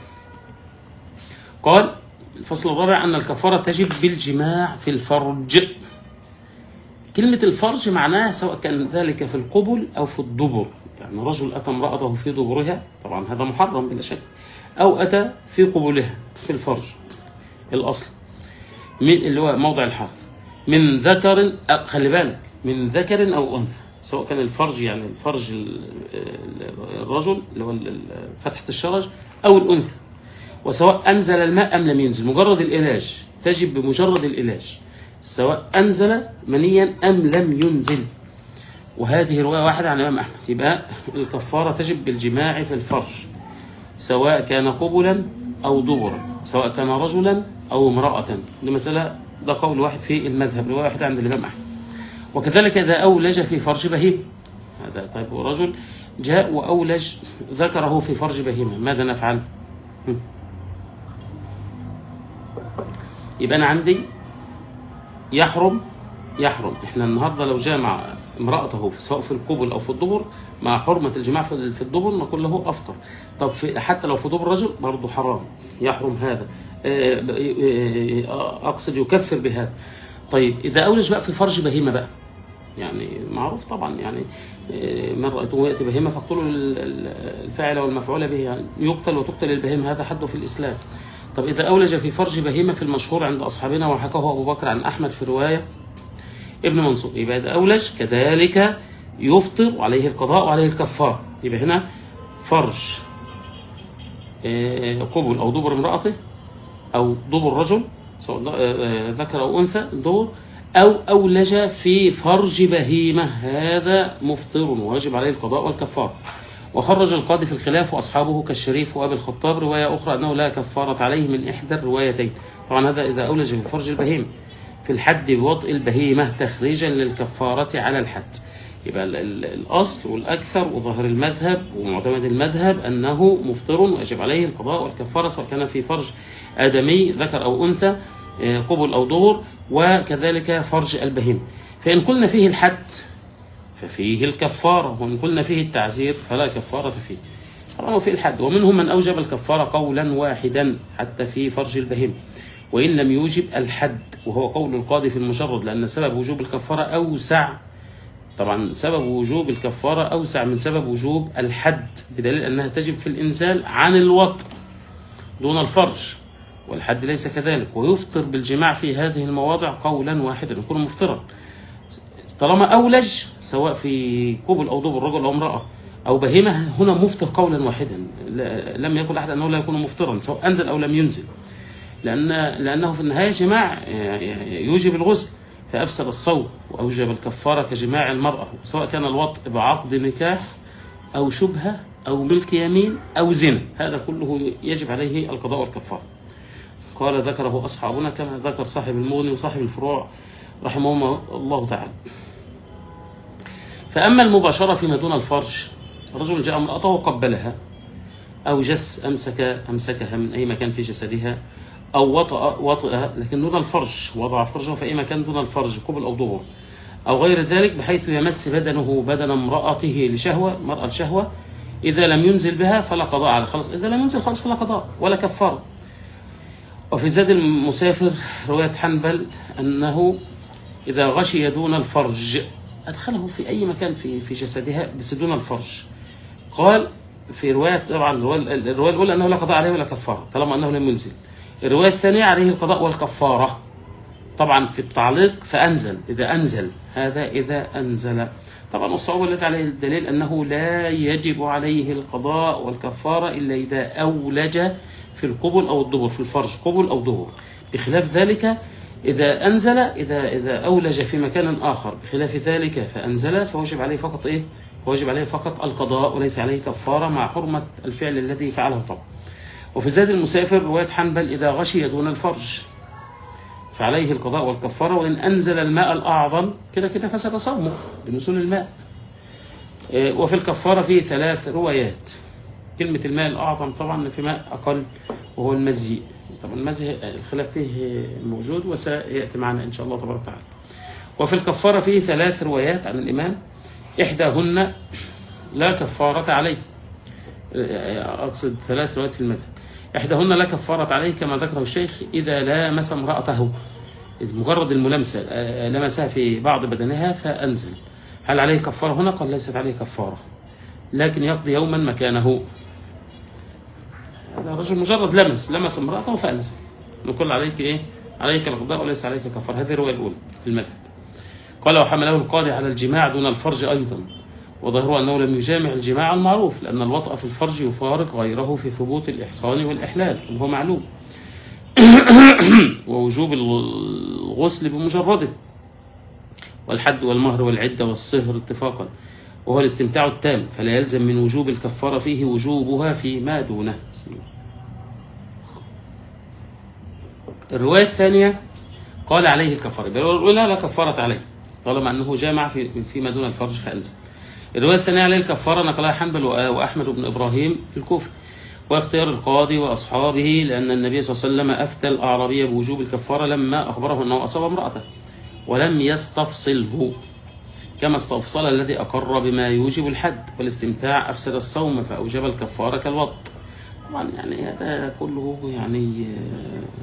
قال الفصل الرابع أن الكفارة تجب بالجماع في الفرج. كلمة الفرج معناها سواء كان ذلك في القبل أو في الدبر، يعني رجل أتى امرأته في دبرها، طبعا هذا محرم بلا شك، أو أتى في قبلها في الفرج الأصل من اللي هو موضع الحرث، من ذكر، خلي بالك، من ذكر أو أنثى، سواء كان الفرج يعني الفرج الرجل اللي هو فتحة الشرج أو الأنثى، وسواء أنزل الماء أم لم ينزل، مجرد العلاج تجب بمجرد العلاج، سواء أنزل منيا أم لم ينزل. وهذه رواية واحدة عن الإمام أحمد. يبقى الكفارة تجب بالجماع في الفرج سواء كان قبلا أو دبرا، سواء كان رجلا أو امرأة، دي مسألة، ده قول واحد في المذهب، رواية واحدة عند الإمام أحمد. وكذلك إذا أولج في فرج بهيم، هذا طيب رجل جاء وأولج ذكره في فرج بهيمة، ماذا نفعل؟ يبقى أنا عندي يحرم. احنا النهاردة لو جامع امرأته سواء في القبل أو في الدبر، مع حرمة الجماع في الدبر نقول له أفطر. طب حتى لو في دبر رجل برضه حرام، يحرم هذا. أقصد يكفر بهذا. طيب إذا أولج بقى في فرج بهيمة بقى، يعني معروف طبعا، يعني من رأيته يأتي بهيمة فاقتلوا الفاعل والمفعول به، يعني يقتل وتقتل البهيمة، هذا حده في الإسلام. طب إذا أولج في فرج بهيمة في المشهور عند أصحابنا وحكاه أبو بكر عن أحمد في رواية ابن منصور، يبقى إذا أولج كذلك يفطر وعليه القضاء وعليه الكفار. يبقى هنا فرج قبل أو دبر امرأته أو دبر رجل سواء ذكر أو أنثى دبر، أو أولج في فرج بهيمة، هذا مفطر وواجب عليه القضاء والكفار. وخرج القاضي في الخلاف وأصحابه كالشريف وأبي الخطاب رواية أخرى أنه لا كفارة عليه من إحدى الروايتين. طبعا هذا إذا أولج في فرج البهيمة في الحد بوطء البهيمة تخريجا للكفارة على الحد. يبقى الأصل والأكثر وظاهر المذهب ومعتمد المذهب أنه مفطر ويجب عليه القضاء والكفارة سواء كان في فرج آدمي ذكر أو أنثى قبل أو دبر، وكذلك فرج البهيمة. فإن قلنا فيه الحد ففيه الكفارة، وإن قلنا فيه التعزير فلا كفارة فيه. طبعا فيه الحد، ومنهم من أوجب الكفارة قولا واحدا حتى في فرج البهيمة وإن لم يوجب الحد، وهو قول القاضي في المشرد، لأن سبب وجوب الكفارة أوسع. طبعا سبب وجوب الكفارة أوسع من سبب وجوب الحد، بدليل أنها تجب في الإنزال عن الوطء دون الفرج، والحد ليس كذلك. ويفطر بالجماع في هذه المواضع قولا واحدا، يكون مفطرا طالما أولج سواء في قبل أو دبر رجل أو امرأة أو بهيمة، هنا مفطر قولا واحدا. لم يقل أحد أنه لا يكون مفطرا سواء أنزل أو لم ينزل، لأنه في النهاية جماع يوجب الغسل فأفسد الصوم، وأوجب الكفارة كجماع المرأة سواء كان الوطء بعقد نكاح أو شبهة أو ملك يمين أو زنا، هذا كله يجب عليه القضاء والكفارة. قال ذكره أصحابنا كما ذكر صاحب المغني وصاحب الفروع رحمهم الله تعالى. فأما المباشرة فيما دون الفرج، رجل جاء امرأته وقبلها أو جس أمسكها من أي مكان في جسدها أو وطئها لكن دون الفرج، وضع فرجه في أي مكان دون الفرج قبل أو دبر أو غير ذلك، بحيث يمس بدنه بدن امرأته لشهوة، المرأة لشهوة، إذا لم ينزل بها فلا قضاء عليه، خلاص إذا لم ينزل خلاص فلا قضاء ولا كفارة. وفي زاد المسافر رواية حنبل أنه إذا غشي دون الفرج أدخله في أي مكان في جسدها بس دون الفرج. قال في رواية، طبعا الرواية الأولى أنه لا قضاء عليه ولا كفارة طالما أنه لم ينزل. الرواية الثانية عليه القضاء والكفارة، طبعا في التعليق فأنزل إذا أنزل، هذا إذا أنزل. طبعا الصواب الذي عليه الدليل أنه لا يجب عليه القضاء والكفارة إلا إذا أولج في القبل أو الدبر، في الفرج قبل أو دبر، بخلاف ذلك إذا أنزل، إذا أولج في مكان آخر بخلاف ذلك فأنزل فوجب عليه فقط إيه؟ وجب عليه فقط القضاء وليس عليه كفارة مع حرمة الفعل الذي فعله طبعا. وفي زاد المسافر رواية حنبل إذا غشي دون الفرج فعليه القضاء والكفارة، وإن أنزل الماء الأعظم كده فسد صومه بنزول الماء. وفي الكفارة فيه 3 روايات. كلمة الماء الأعظم طبعا في ماء أقل وهو المزي، طبعا المزي الخلاف فيه موجود وسيأتي معنا إن شاء الله تبارك وتعالى. وفي الكفارة فيه 3 روايات عن الإمام، إحداهن لا كفارة عليه، أقصد 3 روايات في المذهب، إحداهن لا كفارة عليه كما ذكره الشيخ إذا لامس امرأته، إذ مجرد الملامسة لمسها في بعض بدنها فأنزل، هل عليه كفارة هنا؟ قال ليست عليه كفارة لكن يقضي يوما مكانه. هذا رجل مجرد لمس امرأته فأنزل، نقول عليك إيه؟ عليك القضاء وليس عليك كفارة. هذه الرواية الأولى في المذهب. قال وحمله القاضي على الجماع دون الفرج أيضا، وظهره أنه لم يجامع الجماع المعروف، لأن الوطأ في الفرج يفارق غيره في ثبوت الإحصان والإحلال وهو معلوم ووجوب الغسل بمجرده، والحد والمهر والعدة والصهر اتفاقا، وهو الاستمتاع التام، فلا يلزم من وجوب الكفارة فيه وجوبها فيما دونه. الرواية الثانية قال عليه الكفارة، الأولى لا كفارة عليه طالما أنه جامع فيما دون الفرج فأنزل. الرواية الثانية عليه الكفارة نقلها حنبل وأحمد بن إبراهيم في الكوفة، واختيار القاضي وأصحابه، لأن النبي صلى الله عليه وسلم أفتى الأعرابي بوجوب الكفارة لما أخبره أنه أصاب امرأته ولم يستفصله، كما استفصل الذي أقر بما يوجب الحد، والاستمتاع أفسد الصوم فأوجب الكفارة كالوط. طبعا يعني هذا كله يعني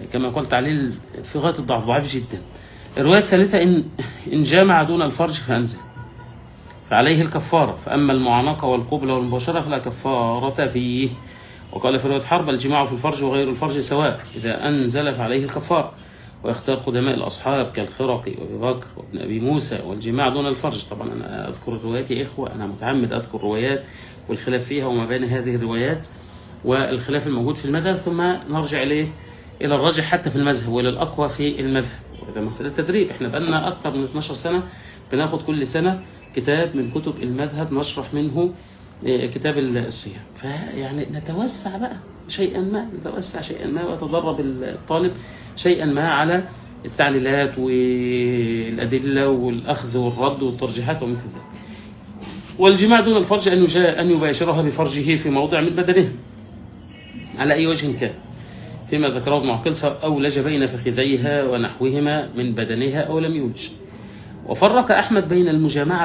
كما قلت عليه في غاية الضعف، ضعيف جدا. الرواية الثالثة إن جامع دون الفرج فأنزل فعليه الكفارة، فأما المعانقة والقبلة والمباشرة فلا كفارة فيه. وقال في رواية حرب: الجماع في الفرج وغير الفرج سواء، إذا أنزل فعليه الكفارة. ويختار قدماء الأصحاب كالخرقي وأبي بكر وابن أبي موسى والجماع دون الفرج. طبعا أنا أذكر الروايات يا إخوة، أنا متعمد أذكر روايات والخلاف فيها وما بين هذه الروايات والخلاف الموجود في المذهب، ثم نرجع إليه إلى الراجح حتى في المذهب وإلى الأقوى في المذهب. وهذا مسألة تدريب، إحنا بقالنا أكثر من 12 سنة بناخد كل سنة كتاب من كتب المذهب نشرح منه كتاب الصيام، فيعني نتوسع بقى شيئا ما، نتوسع شيئا ما، ويتدرب الطالب شيئا ما على التعليلات والأدلة والأخذ والرد والترجيحات ومثل ذلك. والجماع دون الفرج أن يباشرها بفرجه في موضع من بدنه على أي وجه كان، فيما ذكره ابن عقيل أولج بين فخذيها ونحوهما من بدنها أو لم يولج. وفرق أحمد بين المجامعة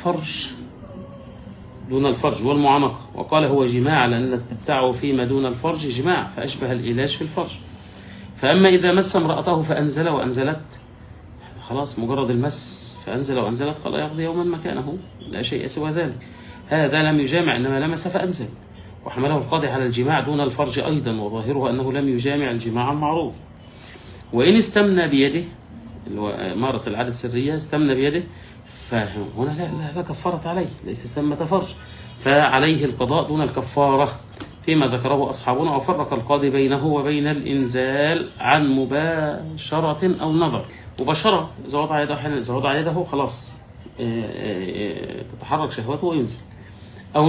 دون الفرج والمعانقة، وقال هو جماع لأن استمتاعه فيما دون الفرج جماع فأشبه الإيلاج في الفرج. فأما إذا مس امرأته فأنزل وأنزلت، خلاص مجرد المس فأنزل وأنزلت قال يقضي يوما مكانه لا شيء سوى ذلك، هذا لم يجامع إنما لمس فأنزل. وحمله القاضي على الجماع دون الفرج أيضا، وظاهره أنه لم يجامع الجماع المعروف. وإن استمنى بيده، اللي هو مارس العادة السرية، استمنى بيده، فهنا لا كفارة عليه، ليس ثمة فرج، فعليه القضاء دون الكفارة فيما ذكره أصحابنا. وفرق القاضي بينه وبين الإنزال عن مباشرة أو نظر. مباشرة إذا وضع يده، حين إذا وضع يده خلاص تتحرك شهوته وينزل، أو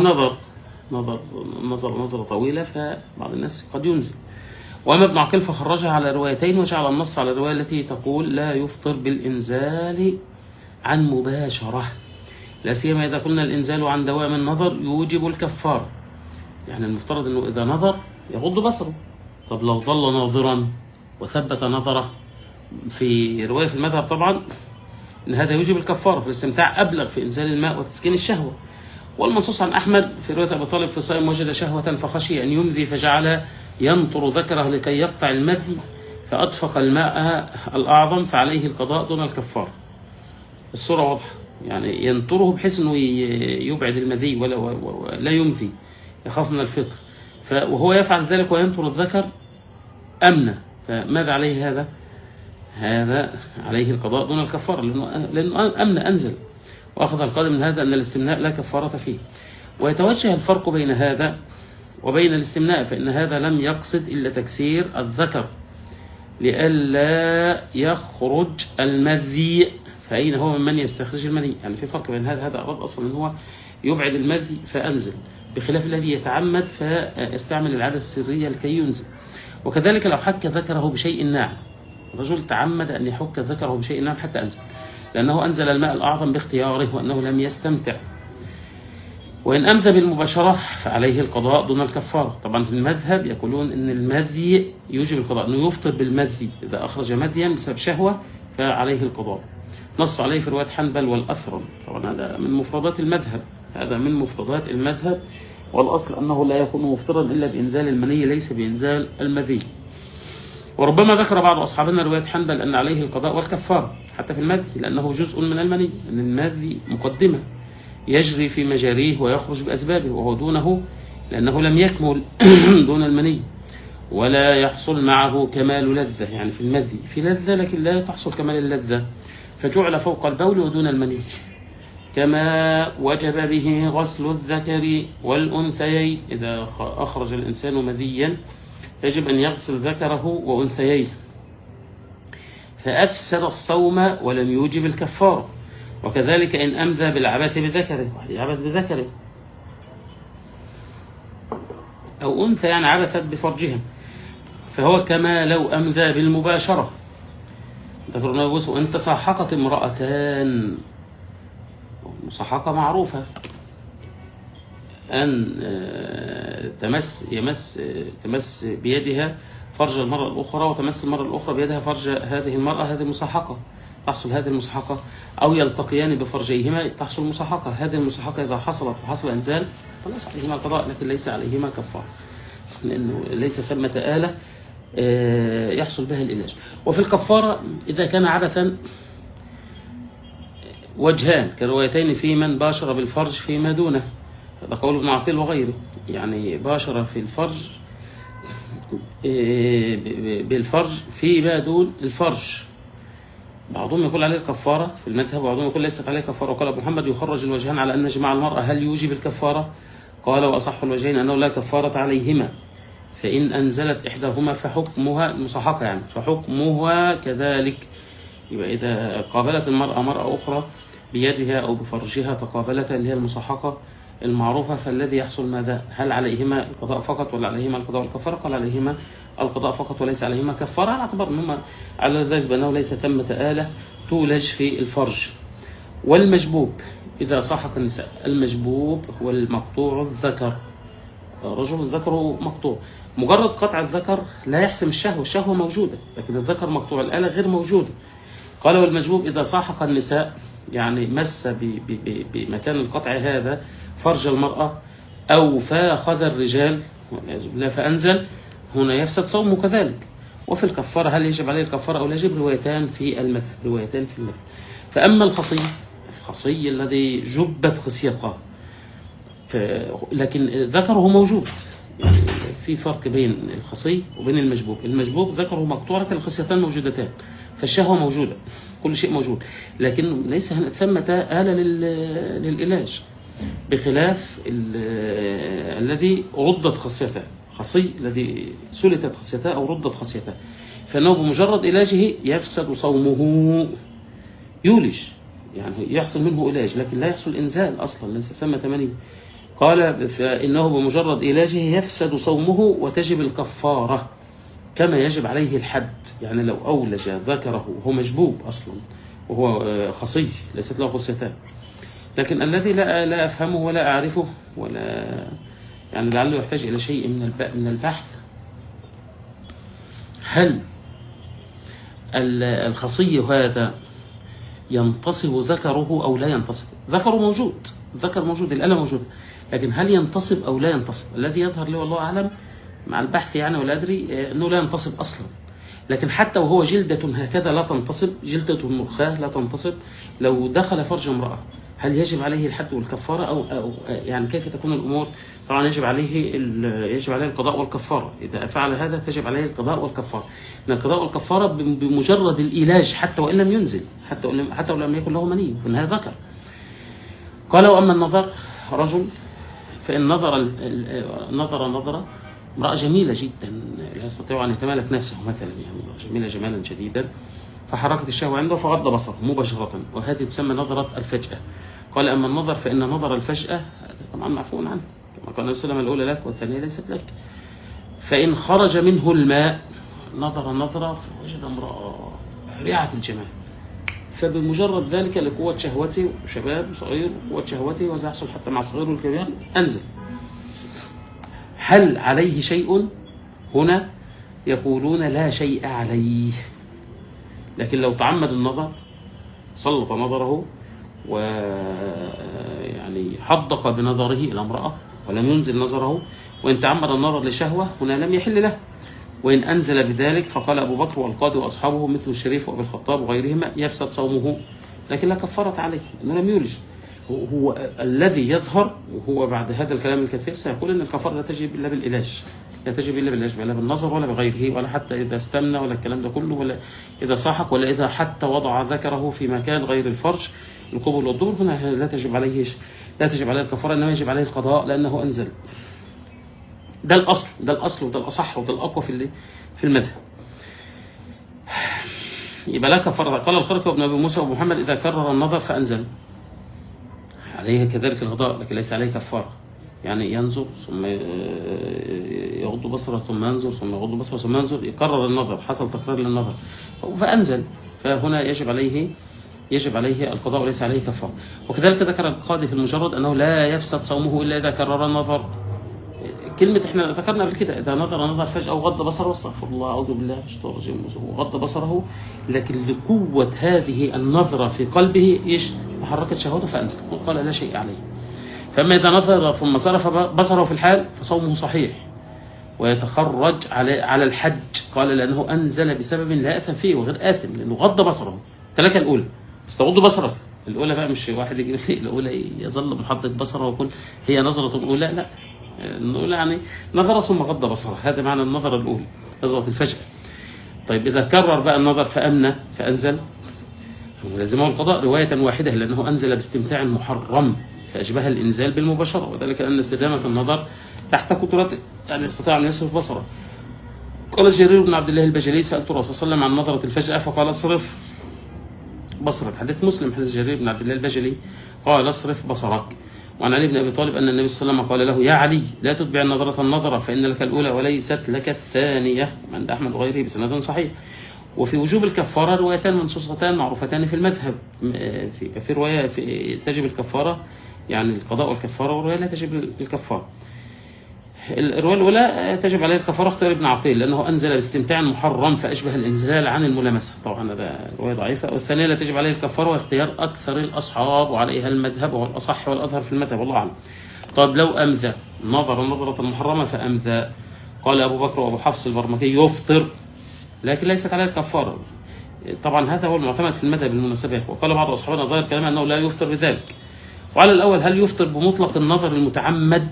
نظر طويلة، فبعض الناس قد ينزل. وأما ابن عقيل فخرجها على روايتين، وجعل النص على الرواية التي تقول لا يفطر بالإنزال عن مباشرة، لا سيما إذا قلنا الإنزال عن دوام النظر يوجب الكفارة. يعني المفترض أنه إذا نظر يغض بصره، طب لو ظل ناظرا وثبت نظره، في رواية في المذهب طبعا أن هذا يوجب الكفارة، في الاستمتاع أبلغ في إنزال الماء وتسكين الشهوة. والمنصوص عن أحمد في رواية أبي طالب في صائم وجد شهوة فخشي أن يمذي فجعل ينطر ذكره لكي يقطع المذي فأطفق الماء الأعظم فعليه القضاء دون الكفارة. الصورة واضحة، يعني ينطره بحيث أنه يبعد المذي ولا يمذي، يخاف من الفطر، وهو يفعل ذلك وينطر الذكر أمنة، فماذا عليه هذا؟ هذا عليه القضاء دون الكفارة لأنه أمن أنزل. وأخذ القاضي من هذا أن الاستمناء لا كفارة فيه. ويتوجه الفرق بين هذا وبين الاستمناء، فإن هذا لم يقصد إلا تكسير الذكر لئلا يخرج المذي، فأين هو من يستخرج المذي؟ يعني في فرق بين هذا أراد أصلا أن هو يبعد المذي فأنزل، بخلاف الذي يتعمد فيستعمل العادة السرية لكي ينزل. وكذلك لو حك ذكره بشيء ناعم، الرجل تعمد أن يحك ذكره بشيء ناعم حتى أنزل، لأنه أنزل الماء الأعظم باختياره وأنه لم يستمتع. وإن أمذى بالمباشرة فعليه القضاء دون الكفارة. طبعا في المذهب يقولون أن المذي يوجب القضاء، أنه يفطر بالمذي، إذا أخرج مذيا بسبب شهوة فعليه القضاء. نص عليه في رواية حنبل والأثرم. طبعا هذا من مفردات المذهب، هذا من مفردات المذهب، والأصل أنه لا يكون مفطرا إلا بإنزال المني ليس بإنزال المذي. وربما ذكر بعض أصحابنا رواية حنبل أن عليه القضاء والكفارة حتى في المذي، لأنه جزء من المني، أن المذي مقدمة يجري في مجاريه ويخرج بأسبابه، وهو دونه لأنه لم يكمل دون المني، ولا يحصل معه كمال لذة. يعني في المذي في لذة لكن لا تحصل كمال اللذة، فجعل فوق البول ودون المني، كما وجب به غسل الذكر والأنثيين. إذا أخرج الإنسان مذيا يجب أن يغسل ذكره وأنثييه، فأفسد الصوم ولم يوجب الكفارة. وكذلك إن أمذى بالعبث بذكره، يعبث بذكره، أو أنثى يعني عبثت بفرجها، فهو كما لو أمذى بالمباشرة. وإن تصحقت امرأتان، مصحقة معروفة، أن تمس بيدها فرج المرأة الأخرى وتمس المرأة الأخرى بيدها فرج هذه المرأة، هذه مصحقة، تحصل هذه المصحقة. أو يلتقيان بفرجيهما تحصل المصحقة. هذه المصحقة إذا حصلت وحصل إنزال فليس عليهما القضاء، لكن ليس عليهما كفارة، لأنه ليس ثمة آلة يحصل بها العلاج. وفي الكفارة إذا كان عبثا وجهان كروايتين في من باشر بالفرج فيما دونه، هذا قول ابن عقيل وغيره، يعني باشر في الفرج بالفرج فيما دون الفرج، بعضهم يقول عليه الكفارة في المذهب وبعضهم يقول ليست عليه كفارة. وقال أبو محمد يخرج الوجهان على أن جماع المرأة هل يوجب الكفارة؟ قال وأصح الوجهين أنه لا كفارة عليهما، فإن أنزلت إحداهما فحكمها المصحقة يعني فحكمها كذلك. يبقى إذا قابلت المرأة مرأة أخرى بيدها أو بفرجها تقابلتها اللي هي المصحقة المعروفة، فالذي يحصل ماذا؟ هل عليهما القضاء فقط ولا عليهما القضاء والكفارة؟ قال عليهما القضاء فقط وليس عليهما كفارة، على اعتبار أنهما على ذلك بأنه ليس ثمة آلة تولج في الفرج. والمجبوب إذا صاحق النساء، المجبوب هو المقطوع الذكر، رجل ذكره مقطوع، مجرد قطع الذكر لا يحسم الشهوة، الشهوة موجودة لكن الذكر مقطوع الآلة غير موجودة. قال والمجبوب إذا صاحق النساء، يعني مس بمكان القطع هذا فرج المرأة أو فاخذ الرجال والعياذ بالله فأنزل، هنا يفسد صومه كذلك. وفي الكفارة هل يجب عليه الكفارة أو لا يجب؟ روايتان في المذهب. فأما الخصي الذي جبت خصيته لكن ذكره موجود، يعني في فرق بين الخصي وبين المجبوب. المجبوب ذكره مقطوع لكن الخصيتان موجودتان، فالشهوة موجودة، كل شيء موجود، لكن ليس ثمة آلة للعلاج، بخلاف الذي ردت خصيته، خصي الذي سلتت خصيته أو ردت خصيته، فإنه بمجرد علاجه يفسد صومه، يولج يعني يحصل منه علاج لكن لا يحصل إنزال أصلا، ليس ثمة مني. قال فإنه بمجرد علاجه يفسد صومه وتجب الكفارة كما يجب عليه الحد. يعني لو أولج ذكره وهو مجبوب أصلا وهو خصي ليست له خصيتان. لكن الذي لا أفهمه ولا أعرفه ولا يعني لعله يحتاج إلى شيء من البحث، هل الخصي هذا ينتصب ذكره أو لا ينتصب؟ ذكره موجود، ذكر موجود، الآلة موجودة، لكن هل ينتصب أو لا ينتصب؟ الذي يظهر لي والله أعلم مع البحث يعني ولا أدري أنه لا ينتصب أصلا. لكن حتى وهو جلدة هكذا لا تنتصب، جلدة المرخاة لا تنتصب، لو دخل فرج امرأة هل يجب عليه الحد والكفارة أو يعني كيف تكون الأمور؟ طبعا يجب عليه القضاء والكفارة، إذا فعل هذا تجب عليه القضاء والكفارة. إن القضاء والكفارة بمجرد العلاج حتى وإن لم ينزل، حتى ولم يكن له مني، فإنها ذكر. قال وأما النظر رجل فإن نظر امرأة جميلة جدا لا يستطيع أن يتمالك نفسه مثلا، يعني جميلة جمالا شديدا، فحركت الشهوة عنده فغض بصره مباشرة، وهذه تسمى نظرة الفجأة. قال أما النظر فإن نظر الفجأة طبعا معفو عنه كما قال السلام الأولى لك والثانية ليست لك. فإن خرج منه الماء نظر نظرة فوجد امرأة ريعة الجمال، فبمجرد ذلك لقوة شهوته، شباب صغير قوة شهوته وزحصل حتى مع الصغير والكبير أنزل. هل عليه شيء؟ هنا يقولون لا شيء عليه، لكن لو تعمد النظر سلط نظره ويعني حدق بنظره إلى امرأة ولم ينزل نظره، وإن تعمد النظر لشهوة هنا لم يحل له، وإن أنزل بذلك فقال أبو بكر والقاضي وأصحابه مثل الشريف وأبي الخطاب وغيرهما يفسد صومه لكن لا كفارة عليه إنه لم يولج. هو الذي يظهر وهو بعد هذا الكلام الكثير سيقول أن الكفارة لا تجب إلا بالعلاج، لا تجب إلا بالعلاج، لا بالنظر ولا بغيره، ولا حتى إذا استمنى ولا الكلام ده كله، ولا إذا صاحق، ولا إذا حتى وضع ذكره في مكان غير الفرج القبل والدبر، هنا لا تجب عليه الكفارة، إنما يجب عليه القضاء لأنه أنزل. ده الأصل وده الأصح وده الأقوى في المذهب. يبقى لا كفارة. قال الخرقي وابن أبي موسى ومحمد إذا كرر النظر فأنزل عليه كذلك القضاء لكن ليس عليه كفارة، يعني ينظر ثم يغض بصره ثم ينظر ثم يغض بصره ثم ينظر، يكرر النظر، حصل تكرار للنظر فأنزل، فهنا يجب عليه القضاء وليس عليه كفارة. وكذلك ذكر القاضي في المجرد أنه لا يفسد صومه إلا إذا كرر النظر. كلمة احنا ذكرنا قبل كده إذا نظر فجأة وغض بصره، استغفر الله أعوذ بالله وغض بصره، لكن لقوة هذه النظرة في قلبه تحركت شهوته فأنزل، قال لا شيء عليه. فأما إذا نظر ثم صرف بصره في الحال فصومه صحيح، ويتخرج على الحج. قال لأنه أنزل بسبب لا أثم فيه وغير آثم، لأنه غض بصره. تلك الأولى، استغض بصرك. الأولى بقى مش واحد يجي الأولى يظل محدق بصره ويقول هي نظرة الأولى، لا، الأولى يعني نظرة ثم غض بصره، هذا معنى النظرة الأولى، نظرة الفجأة. طيب إذا كرر بقى النظر فأمنى فأنزل، لازمه القضاء رواية واحدة، لأنه أنزل باستمتاع محرم فأشبه الإنزال بالمباشرة، وذلك أن استدامة النظر تحت قدرته، يعني يستطيع أن يصرف بصره. قال جرير بن عبد الله البجلي سألت الرسول صلى الله عليه وسلم عن نظرة الفجأة فقال اصرف بصرك. حديث مسلم، حديث جرير بن عبد الله البجلي قال اصرف بصرك. وعن علي بن أبي طالب أن النبي صلى الله عليه وسلم قال له يا علي لا تتبع النظرة فإن لك الأولى وليست لك الثانية، عند أحمد وغيره بسند صحيح. وفي وجوب الكفارة روايتان منصوصتان معروفتان في المذهب، في رواية تجب الكفارة، يعني القضاء والكفارة، ورواية لا تجب الكفارة. الرواية الأولى تجب عليه الكفارة اختار ابن عقيل لأنه أنزل باستمتاع محرم فأشبه الإنزال عن الملامسة، طبعا هذا رواية ضعيفة. والثانية لا تجب عليه الكفارة واختيار أكثر الأصحاب وعليها المذهب، وهو الأصح والأظهر في المذهب والله أعلم. طيب لو أمذى نظرة محرمة فأمذى، قال أبو بكر وأبو حفص البرمكي يفطر لكن ليست عليه الكفارة. طبعا هذا هو المعتمد في المذهب بالمناسبة، وقال بعض أصحابنا ظاهر كلام أنه لا يفطر بذلك. وعلى الأول هل يفطر بمطلق النظر المتعمد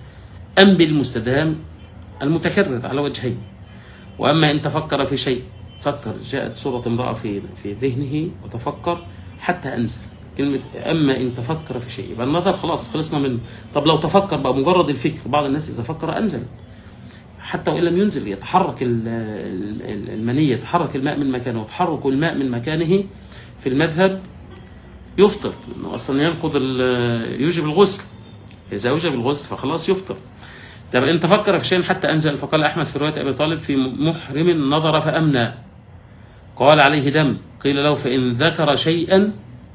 أم بالمستدام المتكرر على وجهين؟ وأما إن تفكر في شيء، فكر جاءت صورة امرأة في ذهنه وتفكر حتى أنزل، كلمة أما إن تفكر في شيء يبقى النظر خلاص خلصنا منه. طب لو تفكر بقى مجرد الفكر، بعض الناس إذا فكر أنزل حتى وإن لم ينزل، يتحرك المنية، يتحرك الماء من مكانه، وتحرك الماء من مكانه في المذهب يفطر، لأنه أصلا يوجب الغسل، إذا يوجب الغسل فخلاص يفطر. طب إن تفكر في شيء حتى أنزل، فقال أحمد في رواية أبي طالب في محرم نظر فأمنى قال عليه دم، قيل له فإن ذكر شيئا،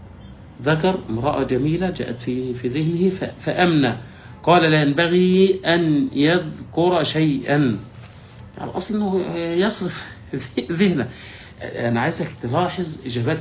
ذكر امرأة جميلة جاءت في ذهنه فأمنى، قال لا ينبغي أن يذكر شيئا، يعني الأصل أنه يصرف ذهنه. أنا عايزك تلاحظ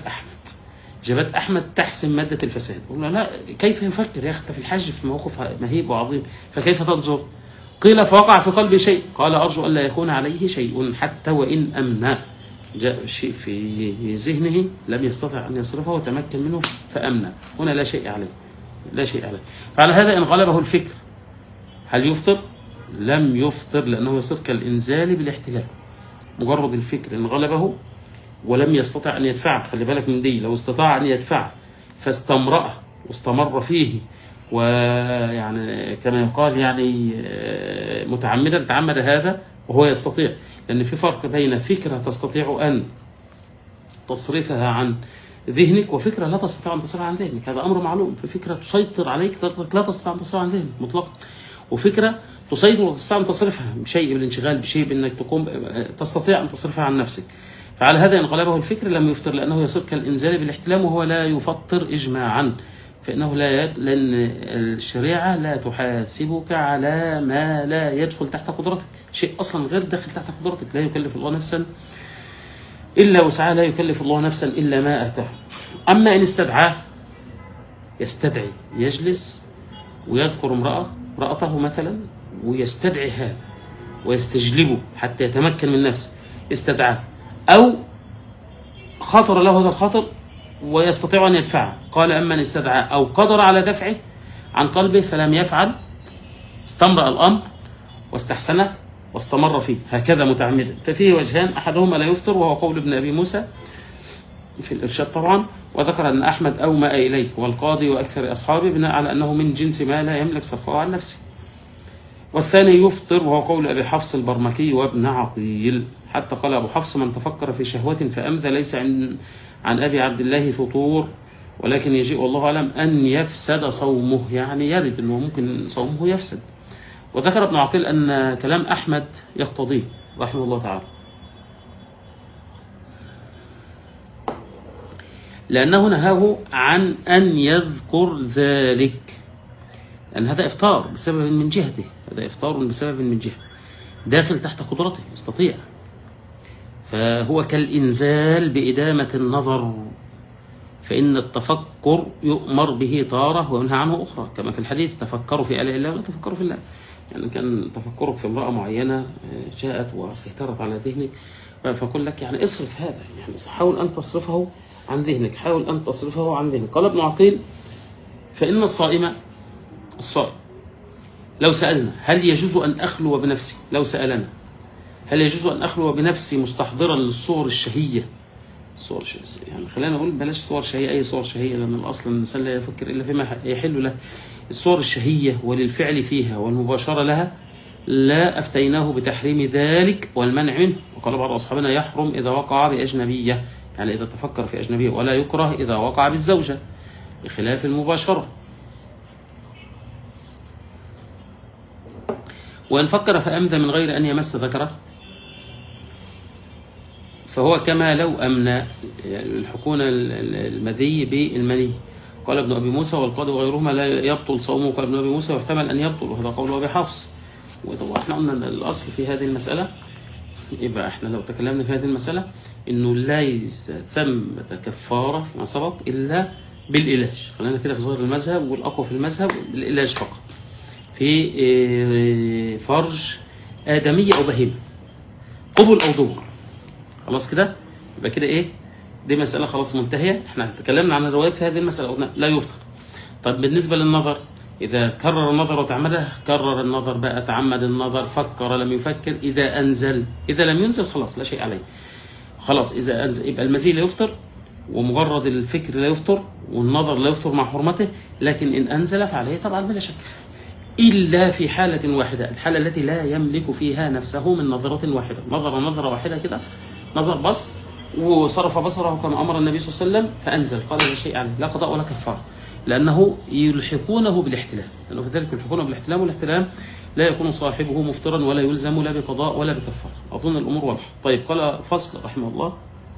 إجابات أحمد تحسم مادة الفساد. قلنا لا، كيف يفكر يا أخي في الحج في موقف مهيب وعظيم، فكيف تنظر؟ قيل فوقع في قلبي شيء، قال أرجو أن لا يكون عليه شيء حتى وإن أمنى، جاء شيء في ذهنه لم يستطع أن يصرفه وتمكن منه فأمنى، هنا لا شيء عليه، لا شيء عليه. فعلى هذا إن غلبه الفكر هل يفطر؟ لم يفطر، لأنه يصير كالإنزال بالاحتلال، مجرد الفكر إن غلبه ولم يستطع أن يدفعه. خلي بالك من دي، لو استطاع أن يدفعه فاستمرأه واستمر فيه، ويعني كما يقال يعني متعمدا تعمد هذا وهو يستطيع، لأن في فرق بين فكرة تستطيع أن تصرفها عن ذهنك وفكرة لا تستطيع أن تصرفها عن ذهنك، هذا أمر معلوم. في فكرة تسيطر عليك لا تستطيع أن تصرفها عن ذهنك مطلقا، وفكرة تسيطر وتستطيع أن تصرفها بشيء بالانشغال، بشيء بأنك تقوم تستطيع أن تصرفها عن نفسك. فعلى هذا إن غلبه الفكر لم يفطر، لأنه يصير كالإنزال بالاحتلام وهو لا يفطر إجماعا، فإنه لأن الشريعة لا تحاسبك على ما لا يدخل تحت قدرتك، شيء أصلا غير داخل تحت قدرتك. لا يكلف الله نفسا إلا وسعها، لا يكلف الله نفسا إلا ما آتاه. أما إن استدعاه، يستدعي، يجلس ويذكر امرأته مثلا ويستدعي هذا ويستجلبه حتى يتمكن من نفسه، استدعاه، أو خطر له هذا الخطر ويستطيع أن يدفعه، قال أما أن استدعى أو قدر على دفعه عن قلبه فلم يفعل، استمرأ الأمر واستحسنه واستمر فيه هكذا متعمدا، ففيه وجهان، أحدهما لا يفطر وهو قول ابن أبي موسى في الإرشاد طبعا، وذكر أن أحمد أومأ إليه والقاضي وأكثر أصحابه بناء على أنه من جنس ما لا يملك صرفه عن نفسه. والثاني يفطر وهو قول أبي حفص البرمكي وابن عقيل، حتى قال أبو حفص من تفكر في شهوة فأمذى ليس عن أبي عبد الله فطور، ولكن يجيء والله أعلم أن يفسد صومه، يعني يرد أنه ممكن صومه يفسد. وذكر ابن عقيل أن كلام أحمد يقتضيه رحمه الله تعالى، لأنه نهاه عن أن يذكر ذلك، لأن هذا إفطار بسبب من جهته، هذا إفطار بسبب من جهته داخل تحت قدرته يستطيع، فهو كالإنزال بإدامة النظر، فإن التفكر يؤمر به طارة وينهى عنه أخرى، كما في الحديث تفكروا في آلاء الله ولا تفكروا في الله. يعني كان تفكرك في امرأة معينة جاءت وسيطرت على ذهنك، فقل لك يعني اصرف هذا، يعني حاول أن تصرفه عن ذهنك، حاول أن تصرفه عن ذهنك. قال ابن عقيل: فإن الصائم لو سألنا هل يجوز أن أخلو بنفسي، لو سألنا هل يجوز أن أخلو بنفسي مستحضرا للصور الشهية، صور يعني خلينا نقول بلاش صور شهية، أي صور شهية، لأن الأصل الإنسان لا يفكر إلا فيما يحل له. الصور الشهية وللفعل فيها والمباشرة لها لا أفتيناه بتحريم ذلك والمنع منه. وقال بعض أصحابنا: يحرم إذا وقع بأجنبية، يعني إذا تفكر في أجنبية، ولا يكره إذا وقع بالزوجة، بخلاف المباشرة. وإن فكر فأمذى من غير أن يمس ذكره فهو كما لو أمنى الحكون المذي بالمني. قال ابن أبي موسى والقاضي وغيرهما: لا يبطل صومه. قال ابن أبي موسى: يحتمل أن يبطل، وهذا قول أبي حفص. وطبعا احنا قلنا الأصل في هذه المسألة، يبقى احنا لو تكلمنا في هذه المسألة إنه ليس ثمة كفارة ما سبق إلا بالإلاج. خلينا كده في ظاهر المذهب، والأقوى في المذهب بالإلاج فقط في فرج آدمية أو بهيمة، قبل أو دبر. خلاص كده، يبقى كده إيه، دي مسألة خلاص منتهية. احنا تكلمنا عن الروايات في هذه المسألة، قلنا لا يفطر. طب بالنسبة للنظر، إذا كرر النظر وتعمده، كرر النظر بقى، تعمد النظر، فكر لم يفكر، إذا أنزل، إذا لم ينزل خلاص لا شيء عليه. خلاص إذا أنزل يبقى المزي لا يفطر، ومجرد الفكر لا يفطر، والنظر لا يفطر مع حرمته. لكن إن أنزل فعليه طبعا بلا شك، إلا في حالة واحدة، الحالة التي لا يملك فيها نفسه من نظرة واحدة. نظرة واحدة كده، نظر بص وصرف بصره كما أمر النبي صلى الله عليه وسلم فأنزل، قال لا شيء عليه، لا قضاء ولا كفارة، لأنه يلحقونه بالاحتلام، لأنه في ذلك يلحقونه بالاحتلام، والاحتلام لا يكون صاحبه مفطرا ولا يلزم لا بقضاء ولا بكفارة. أظن الأمور واضحة. طيب، قال فصل رحمه الله: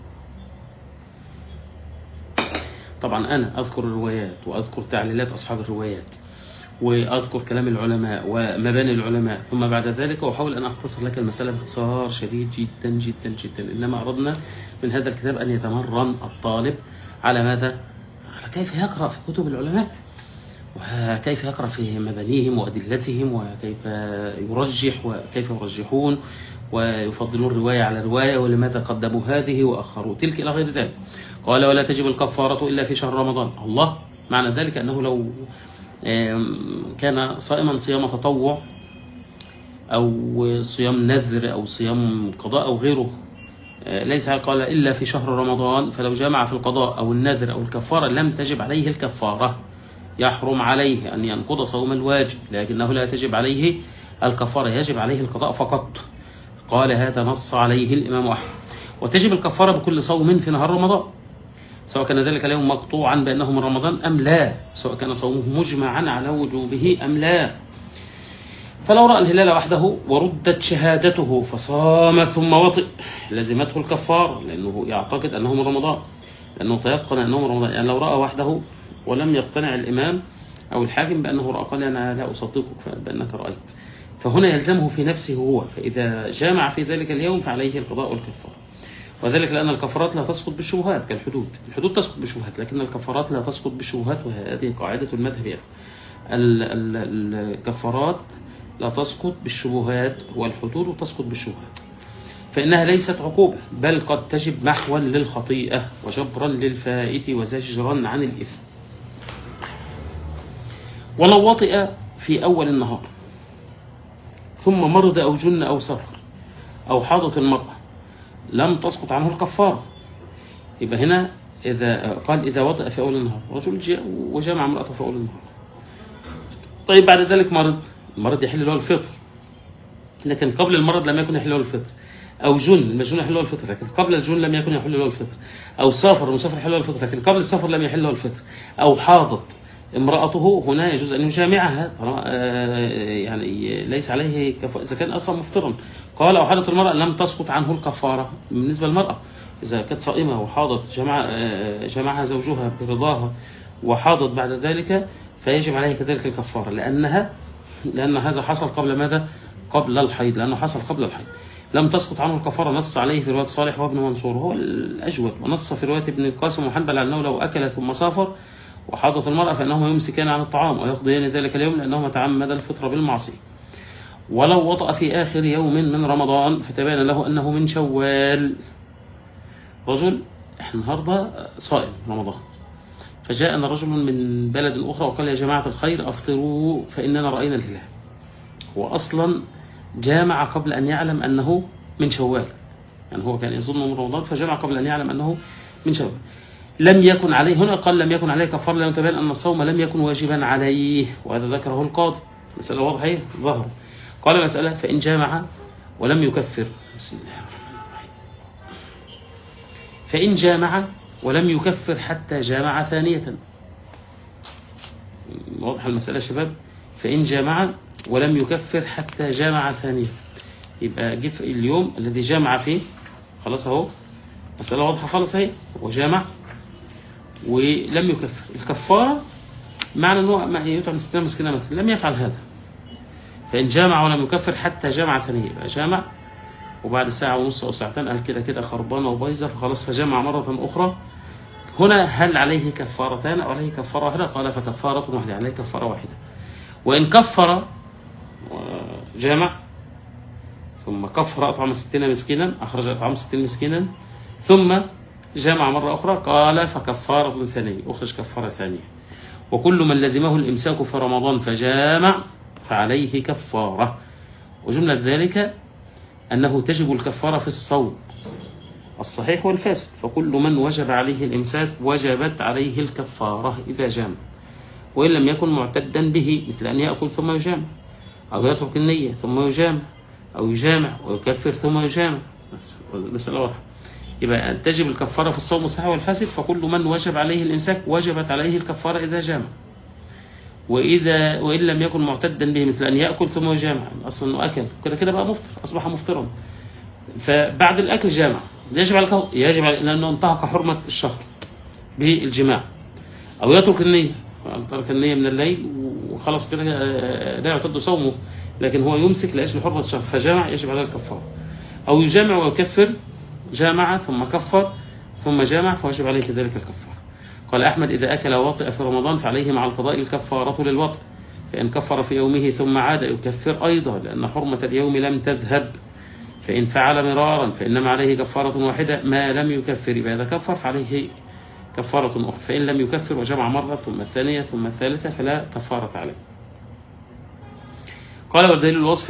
طبعا أنا أذكر الروايات وأذكر تعليلات أصحاب الروايات وأذكر كلام العلماء ومباني العلماء، ثم بعد ذلك أحاول أن أختصر لك المسألة باختصار شديد جدا جدا جدا. إنما أردنا من هذا الكتاب أن يتمرن الطالب على ماذا؟ على كيف يقرأ في كتب العلماء، وكيف يقرأ في مبانيهم وأدلتهم، وكيف يرجح وكيف يرجحون ويفضلون رواية على رواية، ولماذا قدموا هذه وأخروا تلك إلى غير ذلك. قال: ولا تجب الكفارة إلا في شهر رمضان. الله، معنى ذلك أنه لو كان صائما صيام تطوع أو صيام نذر أو صيام قضاء أو غيره، ليس قال إلا في شهر رمضان، فلو جامع في القضاء أو النذر أو الكفارة لم تجب عليه الكفارة، يحرم عليه أن ينقض صوم الواجب، لكنه لا تجب عليه الكفارة، يجب عليه القضاء فقط. قال: هذا نص عليه الإمام أحمد. وتجب الكفارة بكل صوم في نهار رمضان، سواء كان ذلك اليوم مقطوعا بأنه من رمضان أم لا، سواء كان صومه مجمعا على وجوبه أم لا. فلو رأى الهلال وحده وردت شهادته فصام ثم وطئ لزمته الكفار، لأنه يعتقد أنه من رمضان، لأنه تيقن أنه من رمضان. يعني لو رأى وحده ولم يقتنع الإمام أو الحاكم بأنه رأى، قال: أنا لا أصدقك بأنك رأيت، فهنا يلزمه في نفسه هو، فإذا جامع في ذلك اليوم فعليه القضاء والكفار. وذلك لأن الكفارات لا تسقط بالشبهات كالحدود، الحدود تسقط بالشبهات لكن الكفارات لا تسقط بالشبهات، وهذه قاعدة المذهب. الكفارات لا تسقط بالشبهات والحدود تسقط بالشبهات، فإنها ليست عقوبة، بل قد تجب محوا للخطيئة وجبرا للفائت وزجرا عن الإثم. ولو وطئ في أول النهار ثم مرض أو جن أو سفر أو حاضت المرأة لم تسقط عنه الكفارة. يبقى هنا إذا وطئ في أول النهار، رجل جاء وجامع امرأته في أول النهار، طيب بعد ذلك المرض يحل له الفطر، لكن قبل المرض لم يكن يحل له الفطر، أو جن، المجنون يحل له الفطر لكن قبل الجن لم يكن يحل له الفطر، أو سافر، المسافر يحل له الفطر لكن قبل السفر لم يحل له الفطر، أو حاضت امرأته، هنا يجوز أن يجامعها، يعني ليس عليه إذا كان أصلا مفطرا. قال: أو حاضت المرأة لم تسقط عنه الكفارة. بالنسبة للمرأة إذا كانت صائمة وحاضت جمعها زوجها برضاها وحاضت بعد ذلك فيجب عليه كذلك الكفارة، لأن هذا حصل قبل ماذا؟ قبل الحيض، لأنه حصل قبل الحيض. لم تسقط عنه الكفارة، نص عليه في رواية صالح وابن منصور هو الأجود، ونص في رواية ابن القاسم وحنبل أنه لو أكل ثم سافر وحاضت المرأة فإنهما يمسكان عن الطعام ويقضيان ذلك اليوم لأنهما تعمد الفطر بالمعصية. ولو وطأ في آخر يوم من رمضان فتبين له أنه من شوال. رجل احنا النهاردة صائم رمضان، فجاءنا رجل من بلد أخرى وقال يا جماعة الخير أفطروا فإننا رأينا الهلال. هو أصلا جامع قبل أن يعلم أنه من شوال، يعني هو كان يظن من رمضان فجمع قبل أن يعلم أنه من شوال. لم يكن عليه، هنا قال لم يكن عليه كفارة، لأنه تبين أن الصوم لم يكن واجبا عليه، وهذا ذكره القاضي. مسألة واضحة ظهر. قال مسألة فإن جامع ولم يكفر، بسم الله الرحمن الرحيم، فإن جامع ولم يكفر حتى جامع ثانية. واضح المسألة يا شباب؟ فإن جامع ولم يكفر حتى جامع ثانية، يبقى جه اليوم الذي جامع فيه خلاص اهو، مسألة واضحة خالص اهي، وجامع ولم يكفر. الكفارة معنى أنه يطعم 60 مسكينا مثلا، لم يفعل هذا. فإن جامع ولم يكفر حتى جامع ثانية، يبقى جامع وبعد ساعة ونص أو ساعتين قال كده كده خربانة وبايظة فخلاص فجامع مرة أخرى. هنا هل عليه كفارتان أو عليه كفارة واحدة؟ قال فكفارة واحدة، عليه كفارة واحدة. وإن كفر جامع ثم كفر أطعم 60 مسكينا، أخرج أطعام 60 مسكينا، ثم جامع مرة أخرى قال فكفارة ثانية، أخرج كفارة ثانية. وكل من لزمه الإمساك في رمضان فجامع فعليه كفارة. وجملة ذلك أنه تجب الكفارة في الصوم الصحيح والفاسد، فكل من وجب عليه الإمساك وجبت عليه الكفارة إذا جامع، وإن لم يكن معتدا به، مثل أن يأكل ثم يجامع، أو يترك النية ثم يجامع، أو يجامع ويكفر ثم يجامع. مسألة واضحة. يبقى تجب الكفارة في الصوم الصحيح والفاسد، فكل من وجب عليه الإمساك وجبت عليه الكفارة إذا جامع، وإن لم يكن معتدا به، مثل أن يأكل ثم يجامع، أصلا أنه أكل كده كده بقى مفطر، أصبح مفطرا، فبعد الأكل جامع، يجب على لأنه انتهك حرمة الشهر بالجماع. أو يترك النية، ترك النية من الليل وخلاص كده لا يعتد صومه، لكن هو يمسك لأجل حرمة الشهر فجامع يجب عليه الكفارة. أو يجامع ويكفر، جامع ثم كفر ثم جامع فوجب عليه كذلك الكفارة. قال أحمد إذا أكل واطئ في رمضان فعليه مع القضاء الكفارة للوطئ، فإن كفر في يومه ثم عاد يكفر أيضا، لأن حرمة اليوم لم تذهب. فإن فعل مرارا فإنما عليه كفارة واحدة ما لم يكفر، إذا كفر فعليه كفارة أخرى، فإن لم يكفر وجمع مرة ثم الثانية ثم الثالثة فلا كفارة عليه. قال ودليل الوصف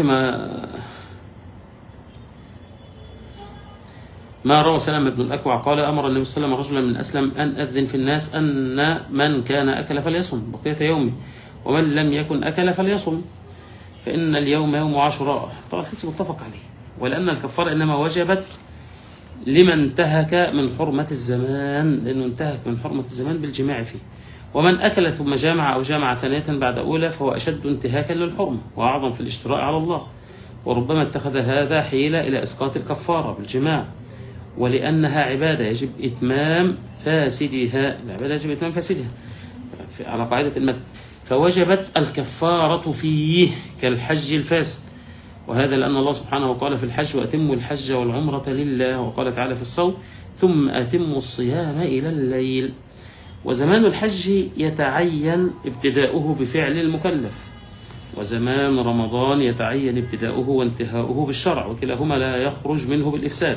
ما روى سلمة بن الأكوع قال أمر النبي صلى الله عليه وسلم رجلا من أسلم أن أذن في الناس أن من كان أكل فليصم بقية يومه، ومن لم يكن أكل فليصم، فإن اليوم يوم عاشوراء. طبعا الحديث متفق عليه، ولأن الكفارة إنما وجبت لمن انتهك من حرمة الزمان، لأنه انتهك من حرمة الزمان بالجماع فيه. ومن أكل ثم جامع أو جامع ثانية بعد أولى فهو أشد انتهاكا للحرمة وأعظم في الاشتراء على الله، وربما اتخذ هذا حيلة إلى إسقاط الكفارة بالجماع، ولأنها عبادة يجب إتمام فاسدها، العبادة يجب إتمام فاسدها على قاعدة المد، فوجبت الكفارة فيه كالحج الفاسد. وهذا لأن الله سبحانه قال في الحج وأتموا الحج والعمرة لله، وقال تعالى في الصوم ثم أتموا الصيام إلى الليل. وزمان الحج يتعين ابتداؤه بفعل المكلف، وزمان رمضان يتعين ابتداؤه وانتهاؤه بالشرع، وكلاهما لا يخرج منه بالإفساد.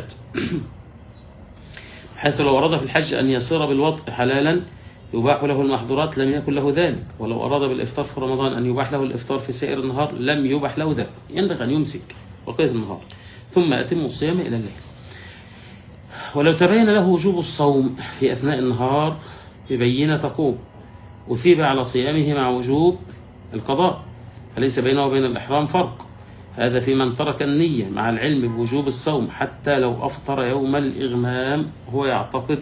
حيث لو أراد في الحج أن يصير بالوطء حلالا يباح له المحظورات لم يكن له ذلك، ولو أراد بالإفطار في رمضان أن يباح له الإفطار في سائر النهار لم يباح له ذلك، ينبغي أن يمسك بقية النهار ثم أتم الصيام إلى الليل. ولو تبين له وجوب الصوم في أثناء النهار ببينة تقوم أثيب على صيامه مع وجوب القضاء، فليس بينه وبين الإحرام فرق. هذا في من ترك النية مع العلم بوجوب الصوم حتى لو أفطر يوم الإغمام هو يعتقد.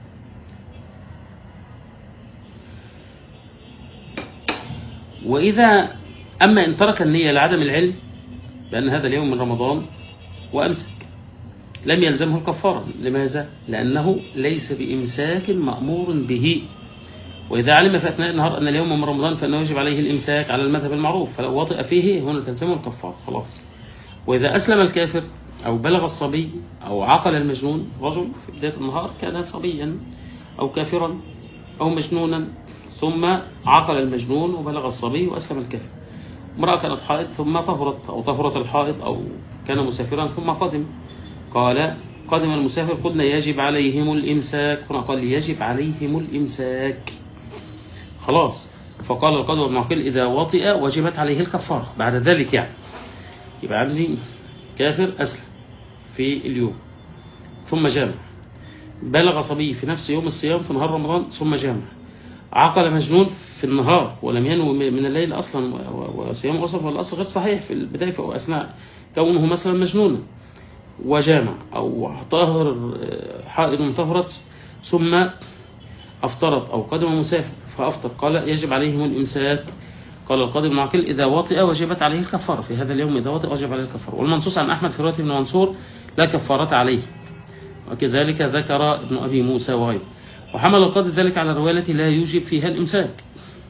وإذا أما إن ترك النية لعدم العلم بأن هذا اليوم من رمضان وأمسك لم يلزمه الكفارة. لماذا؟ لأنه ليس بإمساك مأمور به. وإذا علم في أثناء النهار أن اليوم من رمضان فإنه يجب عليه الإمساك على المذهب المعروف، فلو وطئ فيه هنا تلزمه الكفارة خلاص. وإذا أسلم الكافر أو بلغ الصبي أو عقل المجنون، رجل في بداية النهار كان صبيا أو كافرا أو مجنونا، ثم عقل المجنون وبلغ الصبي وأسلم الكافر، امرأة كانت حائض ثم طهرت، أو طهرت الحائض، أو كان مسافرا ثم قدم. قال قدم المسافر، قلنا يجب عليهم الإمساك. هنا قال يجب عليهم الإمساك، خلاص. فقال القاضي وابن عقيل إذا وطئ وجبت عليه الكفارة بعد ذلك. يعني يبقى عندي كافر أسلم في اليوم ثم جامع، بلغ صبي في نفس يوم الصيام في نهار رمضان ثم جامع، عقل مجنون في النهار ولم ينوي من الليل أصلا، وصيامه أصلا والأصل غير صحيح في البداية أو أثناء كونه مثلا مجنونا، وجامع، أو طاهر حائض طهرت ثم أفطرت، أو قدم مسافر فأفطر، قال يجب عليهم الإمساك. قال القاضي بن عقيل إذا وطئ وجبت عليه الكفارة في هذا اليوم، إذا وطئ وجب عليه الكفارة. والمنصوص عن أحمد في رواية ابن منصور لا كفارة عليه، وكذلك ذكر ابن أبي موسى وغيره. وحمل القاضي ذلك على الرواية التي لا يوجب فيها الإمساك.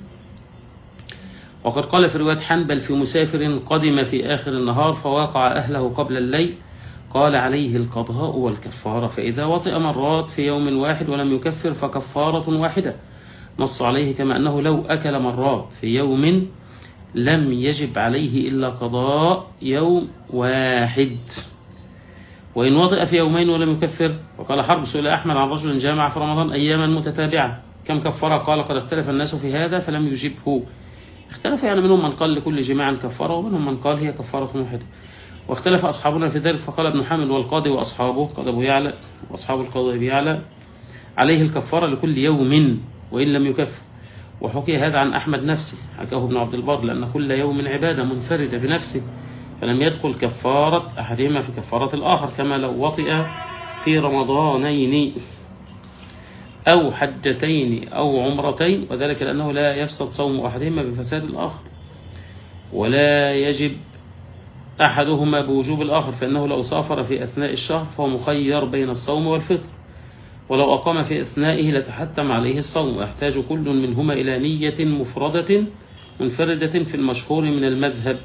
وقد قال في رواية حنبل في مسافر قدم في آخر النهار فواقع أهله قبل الليل، قال عليه القضاء والكفارة، فإذا وطئ مرات في يوم واحد ولم يكفر فكفارة واحدة، نص عليه. كما أنه لو أكل مرات في يوم لم يجب عليه إلا قضاء يوم واحد. وإن وطئ في يومين ولم يكفر. وقال حرب سئل أحمد عن رجل جامع في رمضان أياما متتابعة كم كفارة؟ قال قد اختلف الناس في هذا فلم يجبه. اختلف يعني، منهم من قال لكل جماع كفارة، ومنهم من قال هي كفارة واحدة. واختلف أصحابنا في ذلك، فقال ابن حامد والقاضي وأصحابه، قال أبو يعلى وأصحاب القاضي أبي يعلى، عليه الكفارة لكل يوم وإن لم يكفر. وحكي هذا عن أحمد نفسه، حكاه ابن عبد البر، لأن كل يوم عبادة منفردة بنفسه، فلم يدخل كفارة أحدهما في كفارة الآخر، كما لو وطئ في رمضانين أو حجتين أو عمرتين، وذلك لأنه لا يفسد صوم أحدهما بفساد الآخر، ولا يجب أحدهما بوجوب الآخر، فإنه لو سافر في أثناء الشهر فهو مخير بين الصوم والفطر، ولو أقام في أثنائه لتحتم عليه الصوم، ويحتاج كل منهما إلى نية مفردة منفردة في المشهور من المذهب.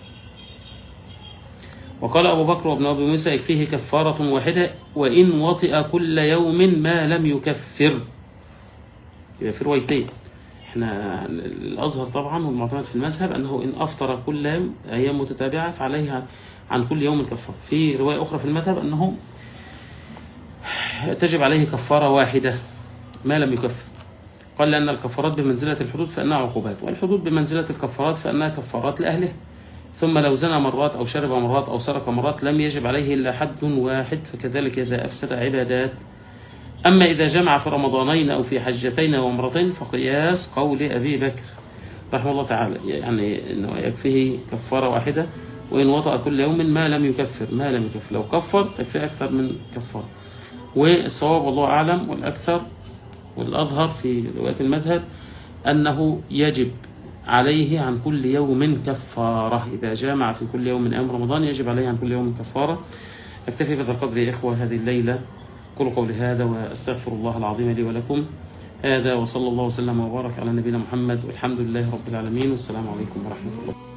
وقال أبو بكر وابن أبي موسى يكفيه كفارة واحدة وإن وطئ كل يوم ما لم يكفر. يبقى في روايتين. احنا الأظهر طبعا والمعتمد في المذهب أنه إن أفطر كل أيام متتابعة فعليها عن كل يوم كفارة. في رواية أخرى في المذهب أنه تجب عليه كفارة واحدة ما لم يكفر. قال لأن الكفارات بمنزلة الحدود فإنها عقوبات، والحدود بمنزلة الكفارات فإنها كفارات لأهله. ثم لو زنى مرات أو شرب مرات أو سرق مرات لم يجب عليه إلا حد واحد، فكذلك إذا أفسد عبادات. أما إذا جمع في رمضانين أو في حجتين وعمرتين فقياس قول أبي بكر رحمه الله تعالى، يعني أنه يكفيه كفارة واحدة وإن وطأ كل يوم ما لم يكفر. لو كفر يكفي أكثر من كفارة. والصواب والله أعلم والأكثر والأظهر في رواية المذهب أنه يجب عليه عن كل يوم كفارة. إذا جامع في كل يوم من أيام رمضان يجب عليه عن كل يوم كفارة. أكتفي بهذا القدر يا إخوة هذه الليلة. قولوا قولي هذا وأستغفر الله العظيم لي ولكم. هذا وصلى الله وسلم وبارك على نبينا محمد، والحمد لله رب العالمين، والسلام عليكم ورحمة الله.